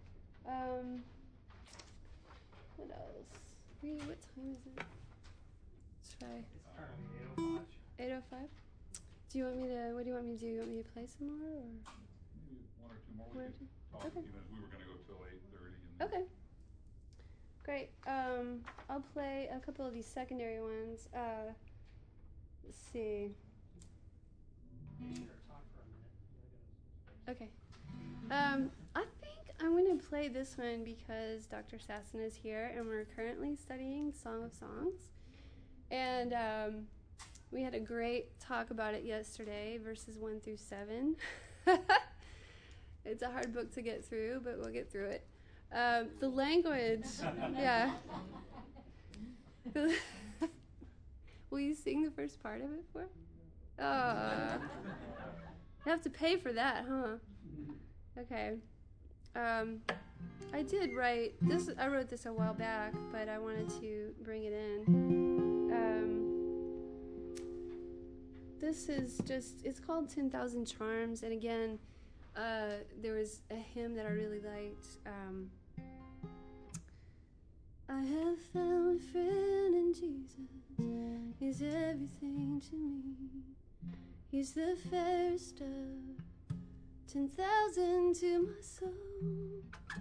What else? What time is it? Let's try. It's currently 8:05. 8:05. Do you want me to? What do you want me to do? You want me to play some more, or? Maybe one or two more. One or We two? could talk Okay. a few minutes. We were going to go till 8:30. Okay. Great. I'll play a couple of these secondary ones. Let's see. Be sure to talk for a minute. Okay. I think I'm going to play this one because Dr. Sasson is here and we're currently studying Song of Songs. And we had a great talk about it yesterday, verses 1 through 7. It's a hard book to get through, but we'll get through it. The language, yeah. Will you sing the first part of it for us? You have to pay for that, huh? Okay. I did write this. I wrote this a while back, but I wanted to bring it in. This is it's called 10,000 Charms, and again, there was a hymn that I really liked. I have found a friend in Jesus. He's everything to me. He's the fairest of 10,000 to my soul.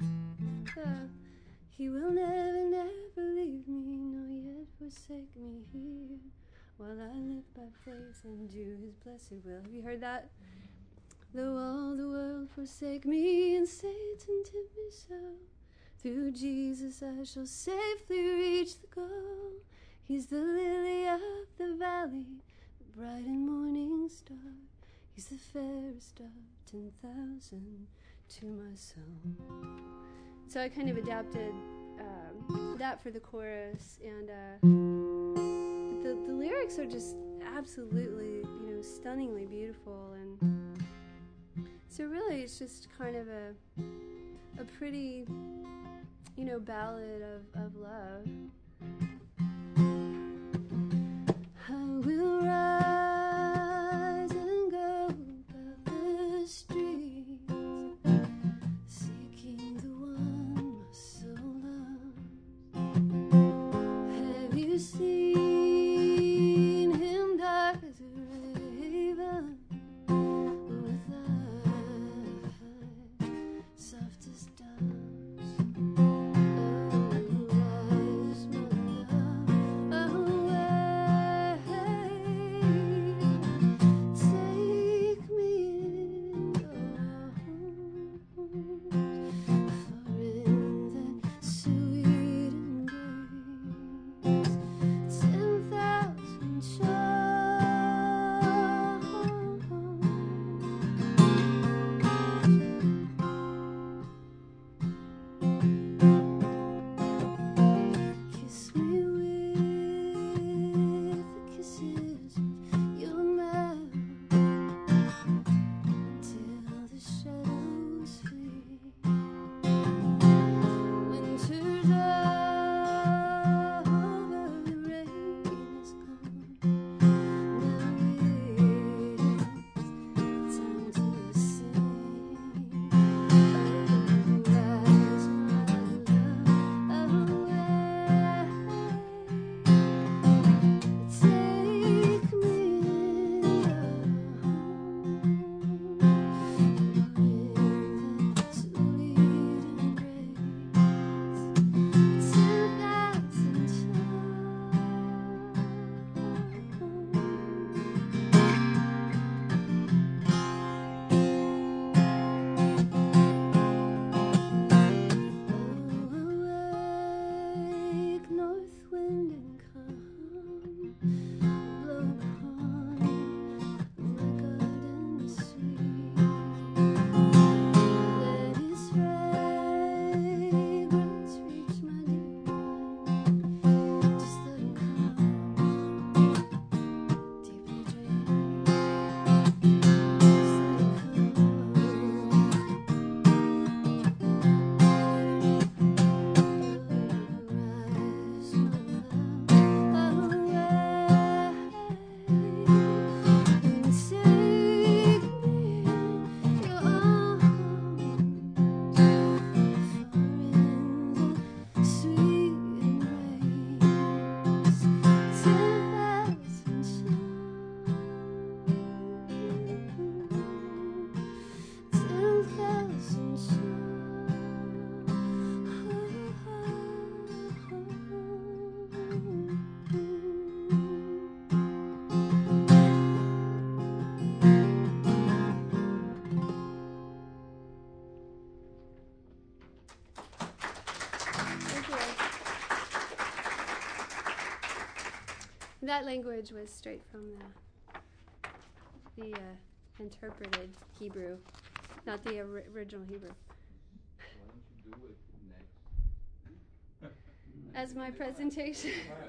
He will never, never leave me, nor yet forsake me here, while I live by faith and do his blessed will. Have you heard that? Though all the world forsake me and Satan tempt me so, through Jesus I shall safely reach the goal. He's the lily of the valley, the bright and morning star. He's the fairest of 10,000 to my soul. So I kind of adapted that for the chorus, and the lyrics are just absolutely, stunningly beautiful, and so really it's just kind of a pretty, ballad of love. I will rise and go about the streets, seeking the one my soul loves. Have you seen him dark as a raven, with eyes soft as doves? Take That language was straight from the interpreted Hebrew, not the original Hebrew. Why don't you do it next? As my presentation.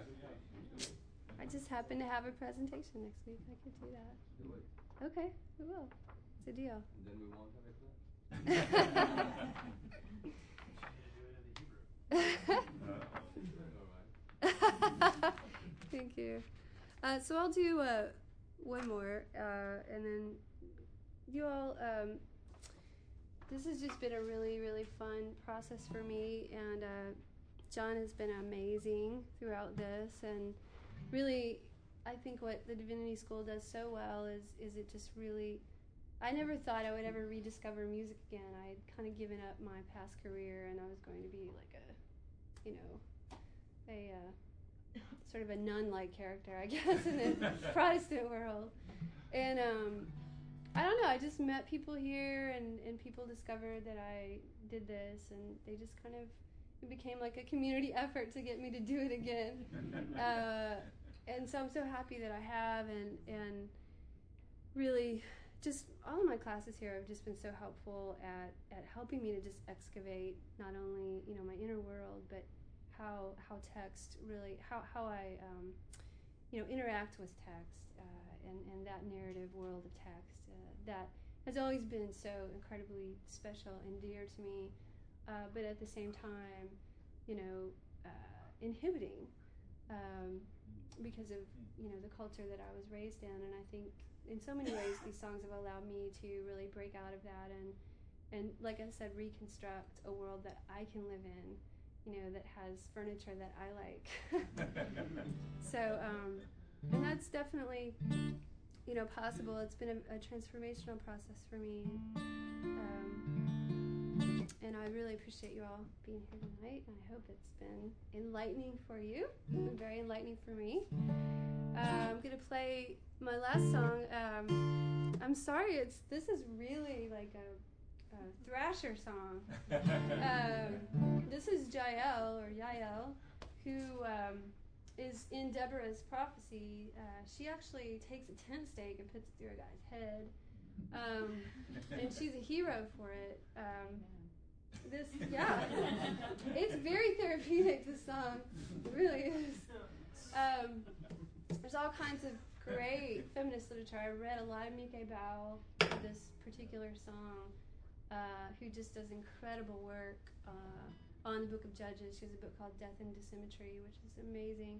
I just happen to have a presentation next week. I could do that. Do it. Okay, we will. It's a deal. And then we won't have a class. Thank you. So I'll do one more, and then you all. This has just been a really, really fun process for me, and John has been amazing throughout this, and really, I think what the Divinity School does so well is it just really. I never thought I would ever rediscover music again. I had kind of given up my past career, and I was going to be like a sort of a nun-like character, I guess, in the Protestant world. And I don't know, I just met people here, and people discovered that I did this, and they just kind of, it became like a community effort to get me to do it again. And so I'm so happy that I have, and really, just all of my classes here have just been so helpful at helping me to just excavate not only, my inner world, but how text really, how I interact with text, and that narrative world of text that has always been so incredibly special and dear to me, but at the same time, inhibiting, because of the culture that I was raised in. And I think in so many ways these songs have allowed me to really break out of that and like I said, reconstruct a world that I can live in, that has furniture that I like. So and that's definitely possible. It's been a transformational process for me, and I really appreciate you all being here tonight, and I hope it's been enlightening for you. It's been very enlightening for me. I'm gonna play my last song. I'm sorry, this is really like a thrasher song. This is Jael, who is in Deborah's prophecy. She actually takes a tent stake and puts it through a guy's head, and she's a hero for it. It's very therapeutic, this song. It really is. There's all kinds of great feminist literature. I read a lot of Mike Bow for this particular song, who just does incredible work on the Book of Judges. She has a book called Death and Dissymmetry, which is amazing.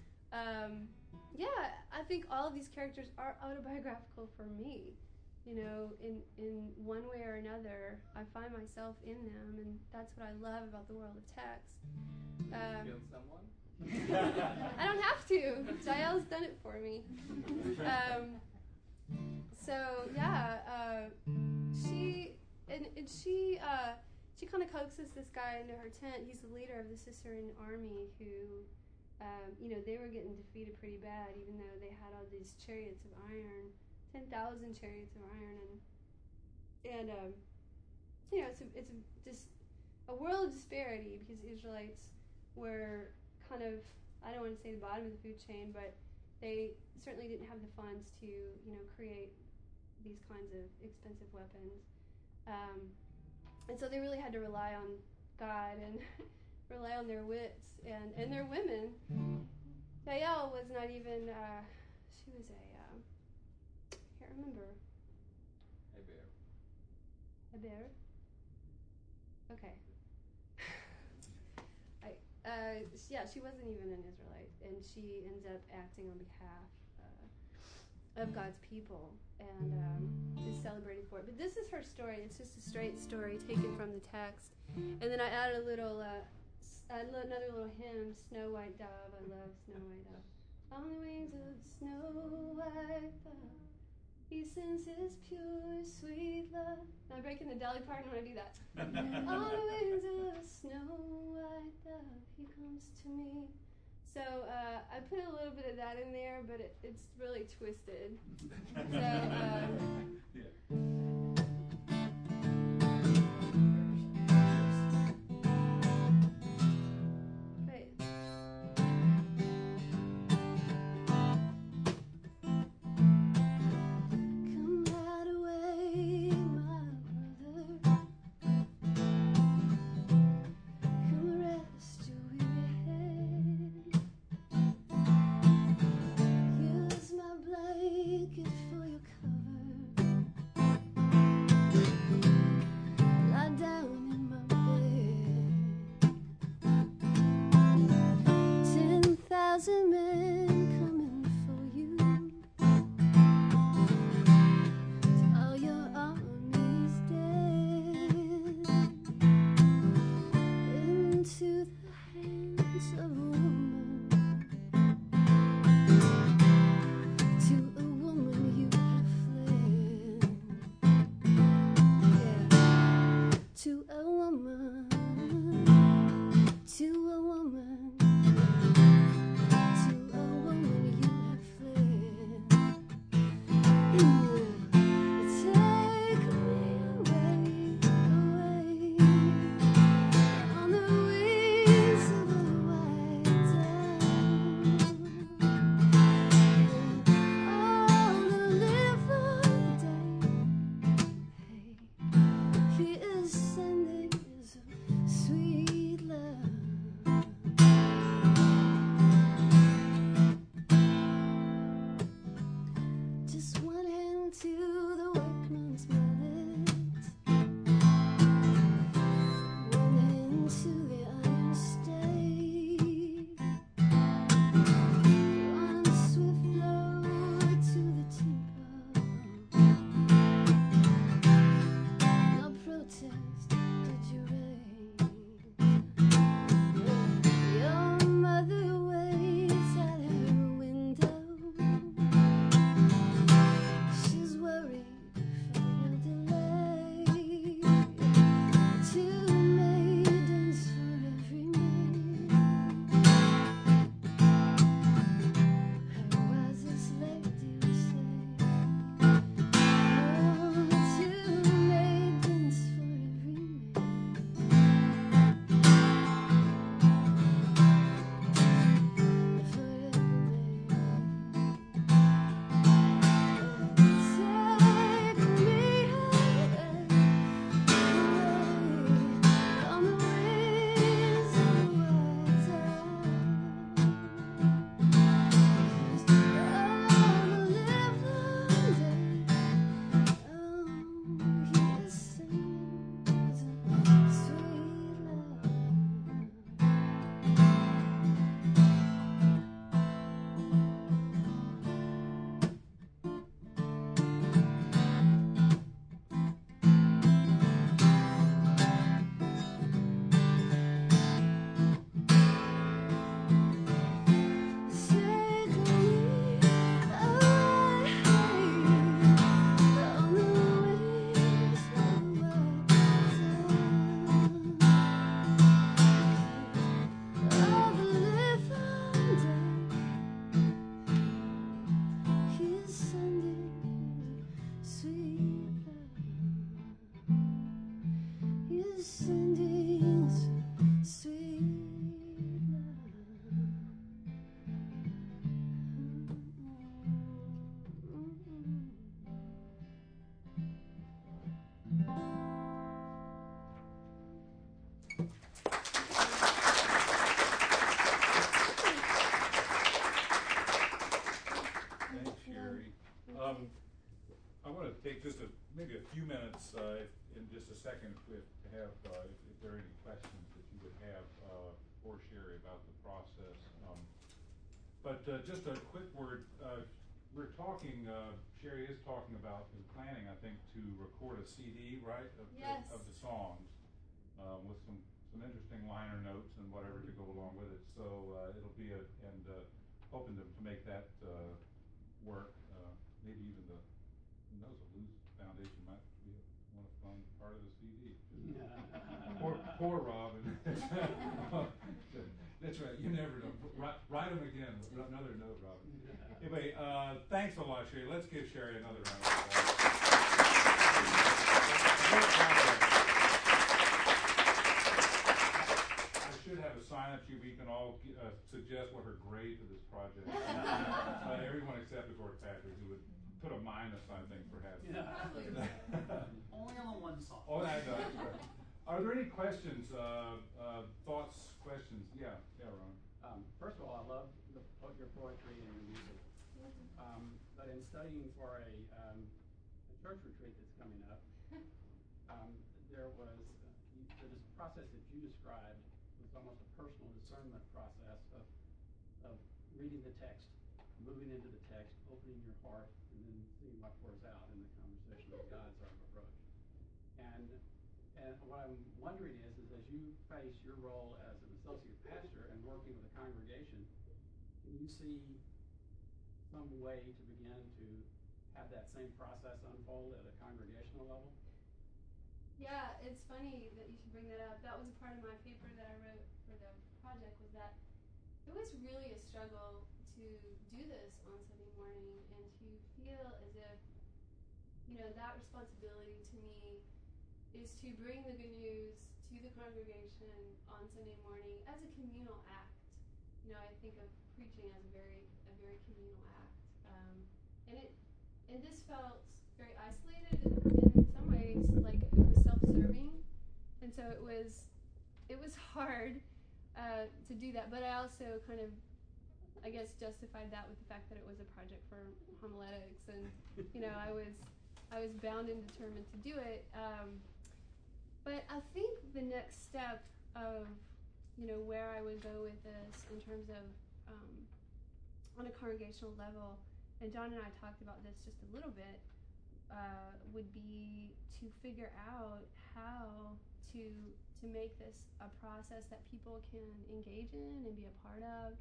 I think all of these characters are autobiographical for me. In one way or another, I find myself in them, and that's what I love about the world of text. Kill someone? I don't have to. Jael's done it for me. She kind of coaxes this guy into her tent. He's the leader of the Cicerone army who, they were getting defeated pretty bad, even though they had all these chariots of iron, 10,000 chariots of iron, and it's just a world of disparity because the Israelites were kind of, I don't want to say the bottom of the food chain, but they certainly didn't have the funds to, create these kinds of expensive weapons. And so they really had to rely on God and rely on their wits and their women. Jael was not even, she was I can't remember. Heber? Okay. She wasn't even an Israelite, and she ends up acting on behalf of God's people and is celebrated for it. But this is her story. It's just a straight story taken from the text. And then I added another little hymn, Snow White Dove. I love Snow White Dove. On the wings of Snow White Dove, he sends his pure, sweet love. Now I'm breaking the Dolly Parton when I do that. On the wings of Snow White Dove, he comes to me. So I put a little bit of that in there, but it's really twisted. So, Okay. I want to take just maybe a few minutes in just a second to have if there are any questions that you would have for Sherry about the process. But just a quick word. We're talking. Sherry is talking about and planning, I think, to record a CD, right, Yes. of the songs with some interesting liner notes and whatever to go along with it. So it'll be hoping to make that work. Maybe even the Luz Foundation might be want to fund part of the CD. Poor Robin. That's right. You never know. Write him again. Another note, Robin. Anyway, thanks a lot, Sherry. Let's give Sherry another round of applause. I should have a sign-up sheet where you can all suggest what her grade for this project is. Everyone except, of course, Patrick, who would put a minus, I think, perhaps. Probably. Only on the one song. Oh, I know. That's right. Are there any questions, thoughts, questions? Yeah, Ron. First of all, I love your poetry and your music. But in studying for a church retreat that's coming up, there was this process that you described was almost a personal discernment process of reading the text, moving into the text, opening your heart, and then seeing what pours out in the conversation with God sort of approach. And what I'm wondering is as you face your role as an associate pastor and working with a congregation, can you see some way to begin to have that same process unfold at a congregational level? Yeah, it's funny that you should bring that up. That was a part of my paper that I wrote for the project, was that it was really a struggle to do this on Sunday morning and to feel as if, that responsibility to me is to bring the good news to the congregation on Sunday morning as a communal act. I think of preaching as a very communal act, and this felt very isolated, and in some ways like it was self-serving, and so it was hard to do that. But I also kind of, I guess, justified that with the fact that it was a project for homiletics, and I was bound and determined to do it. But I think the next step of where I would go with this in terms of on a congregational level, and John and I talked about this just a little bit, would be to figure out how to make this a process that people can engage in and be a part of,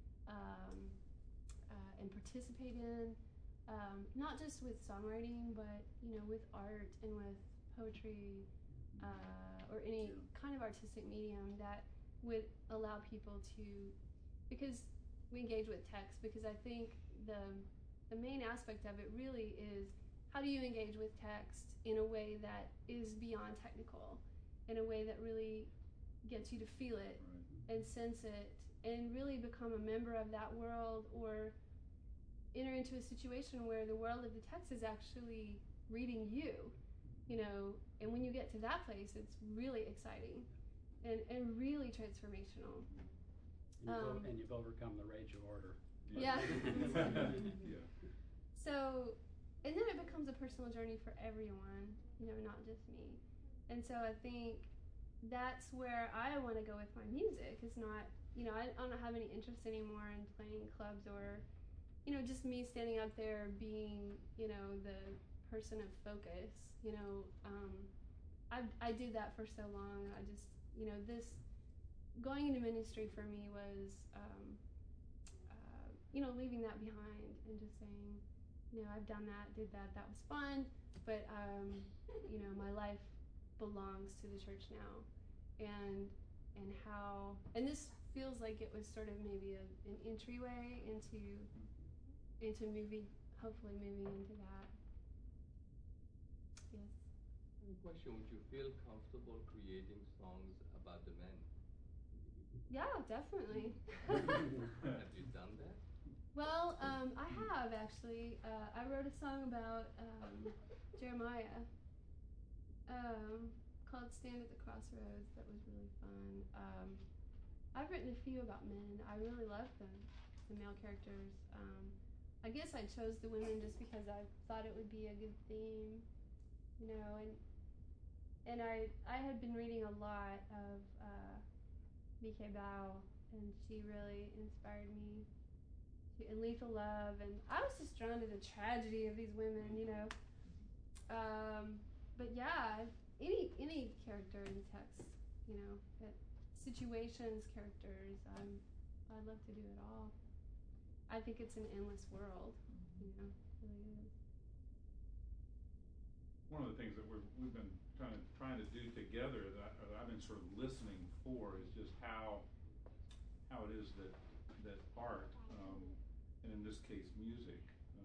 and participate in, not just with songwriting, but with art and with poetry, or any kind of artistic medium that would allow people to, because we engage with text, because I think the main aspect of it really is, how do you engage with text in a way that is beyond technical, in a way that really gets you to feel it and sense it and really become a member of that world, or enter into a situation where the world of the text is actually reading you, and when you get to that place, it's really exciting and really transformational. And you've overcome the rage of order. Yeah. Yeah. So, and then it becomes a personal journey for everyone, not just me. And so I think that's where I want to go with my music. It's not, I don't have any interest anymore in playing clubs or, just me standing up there being, the person of focus. I did that for so long. I just, this going into ministry for me was, leaving that behind and just saying, I've done that, did that, that was fun, but, my life belongs to the church now. And this feels like it was sort of maybe an entryway into hopefully moving into that. Yes. Question: would you feel comfortable creating songs about the men? Yeah, definitely. Have you done that? Well, I have actually. I wrote a song about Jeremiah called "Stand at the Crossroads." That was really fun. I've written a few about men. I really love the male characters. I guess I chose the women just because I thought it would be a good theme, you know, and I had been reading a lot of B.K. Bao, and she really inspired me. And Lethal Love, and I was just drawn to the tragedy of these women, you know. But yeah, any character in text, you know, that situations, characters, I'd love to do it all. I think it's an endless world, you know, it really is. One of the things that we've been trying to do together that I've been sort of listening for is just how it is that art, and in this case music,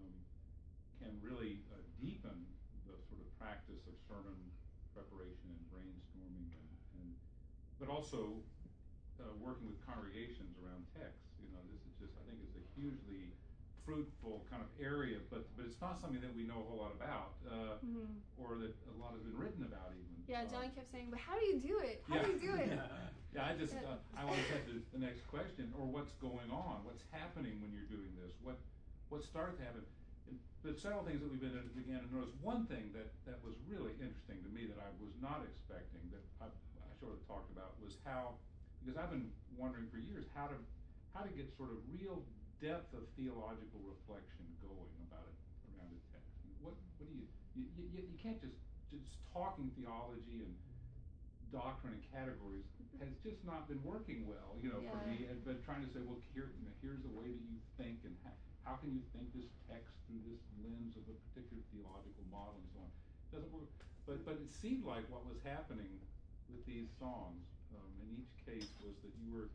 can really deepen the sort of practice of sermon preparation and brainstorming, but also working with congregations around text. You know, this is just, I think, is a hugely fruitful kind of area, but it's not something that we know a whole lot about, or that a lot has been written about even. Yeah, John kept saying, but how do you do it? How do you do it? Yeah, I just, I want to get to the next question, or what's going on, what's happening when you're doing this, what started to happen. But several things that we began to notice. One thing that was really interesting to me that I was not expecting, that I sort of talked about, was how, because I've been wondering for years how to get sort of real depth of theological reflection going about it around a text. What do you can't just talking theology and doctrine and categories has just not been working well, you know, for me. But trying to say, well, here's the way that you think, and how can you think this text through this lens of a particular theological model and so on. Doesn't work. But it seemed like what was happening with these songs in each case was that you were,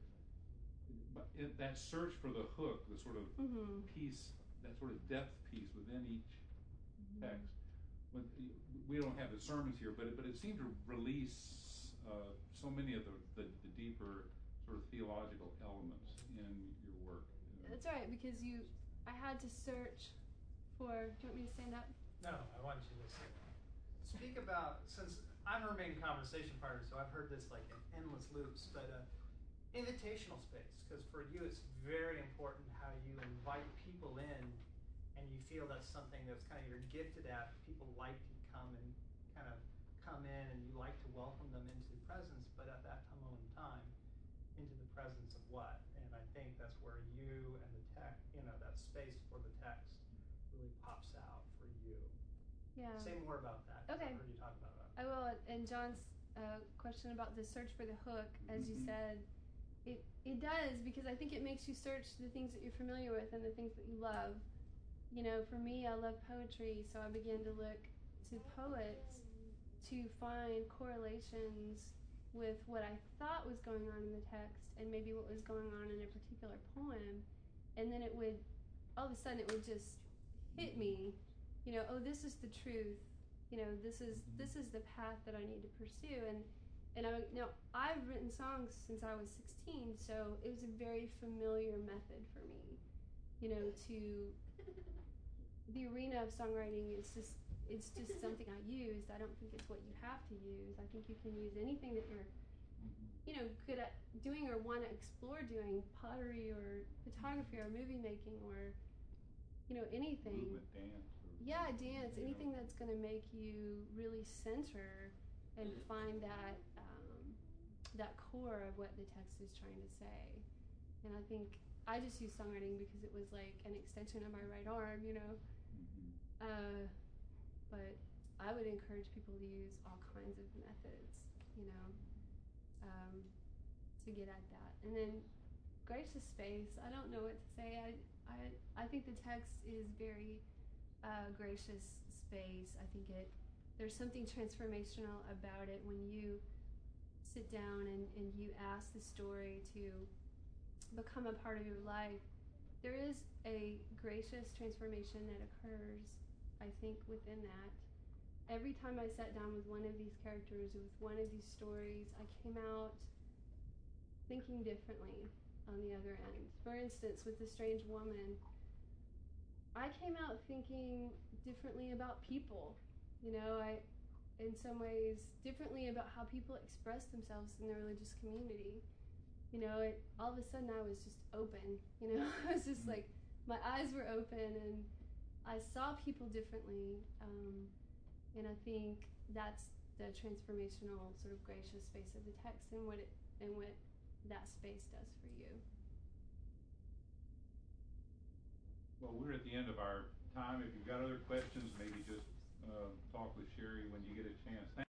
that search for the hook, the sort of piece, that sort of depth piece within each text. We don't have the sermons here, but it seemed to release so many of the deeper sort of theological elements in your work. That's right, because I had to search for. Do you want me to stand up? No, I want you to speak about, since I'm a main conversation partner, so I've heard this like in endless loops, but invitational space, because for you it's very important how you invite people in, and you feel that's something that's kind of you're gifted at. People like to come and kind of come in, and you like to welcome them into the presence, but at that moment in time, into the presence of what? And I think that's where you and the text, you know, that space for the text really pops out for you. Yeah. Say more about that. Okay. I heard you talk about that. I will. And John's question about the search for the hook, as you said, it does, because I think it makes you search the things that you're familiar with and the things that you love. You know, for me, I love poetry, so I began to look to poets to find correlations with what I thought was going on in the text and maybe what was going on in a particular poem. And then it would, all of a sudden, it would just hit me, you know, oh, this is the truth. You know, this is the path that I need to pursue. And now I've written songs since I was 16, so it was a very familiar method for me. You know, the arena of songwriting is just, it's just something I used. I don't think it's what you have to use. I think you can use anything that you're, you know, good at doing or want to explore doing, pottery or photography or movie making or, you know, anything. Movement, dance. Yeah, dance. Anything that's going to make you really center and find that that core of what the text is trying to say. And I think I just use songwriting because it was like an extension of my right arm, you know. But I would encourage people to use all kinds of methods, you know, to get at that. And then gracious space, I don't know what to say. I think the text is very gracious space. I think there's something transformational about it when you sit down and you ask the story to become a part of your life. There is a gracious transformation that occurs, I think, within that. Every time I sat down with one of these characters, with one of these stories, I came out thinking differently on the other end. For instance, with The Strange Woman, I came out thinking differently about people. You know, in some ways, differently about how people express themselves in the religious community. You know, all of a sudden I was just open. You know, I was just like, my eyes were open and I saw people differently. And I think that's the transformational, sort of gracious space of the text and what that space does for you. Well, we're at the end of our time. If you've got other questions, maybe just talk with Sherry when you get a chance.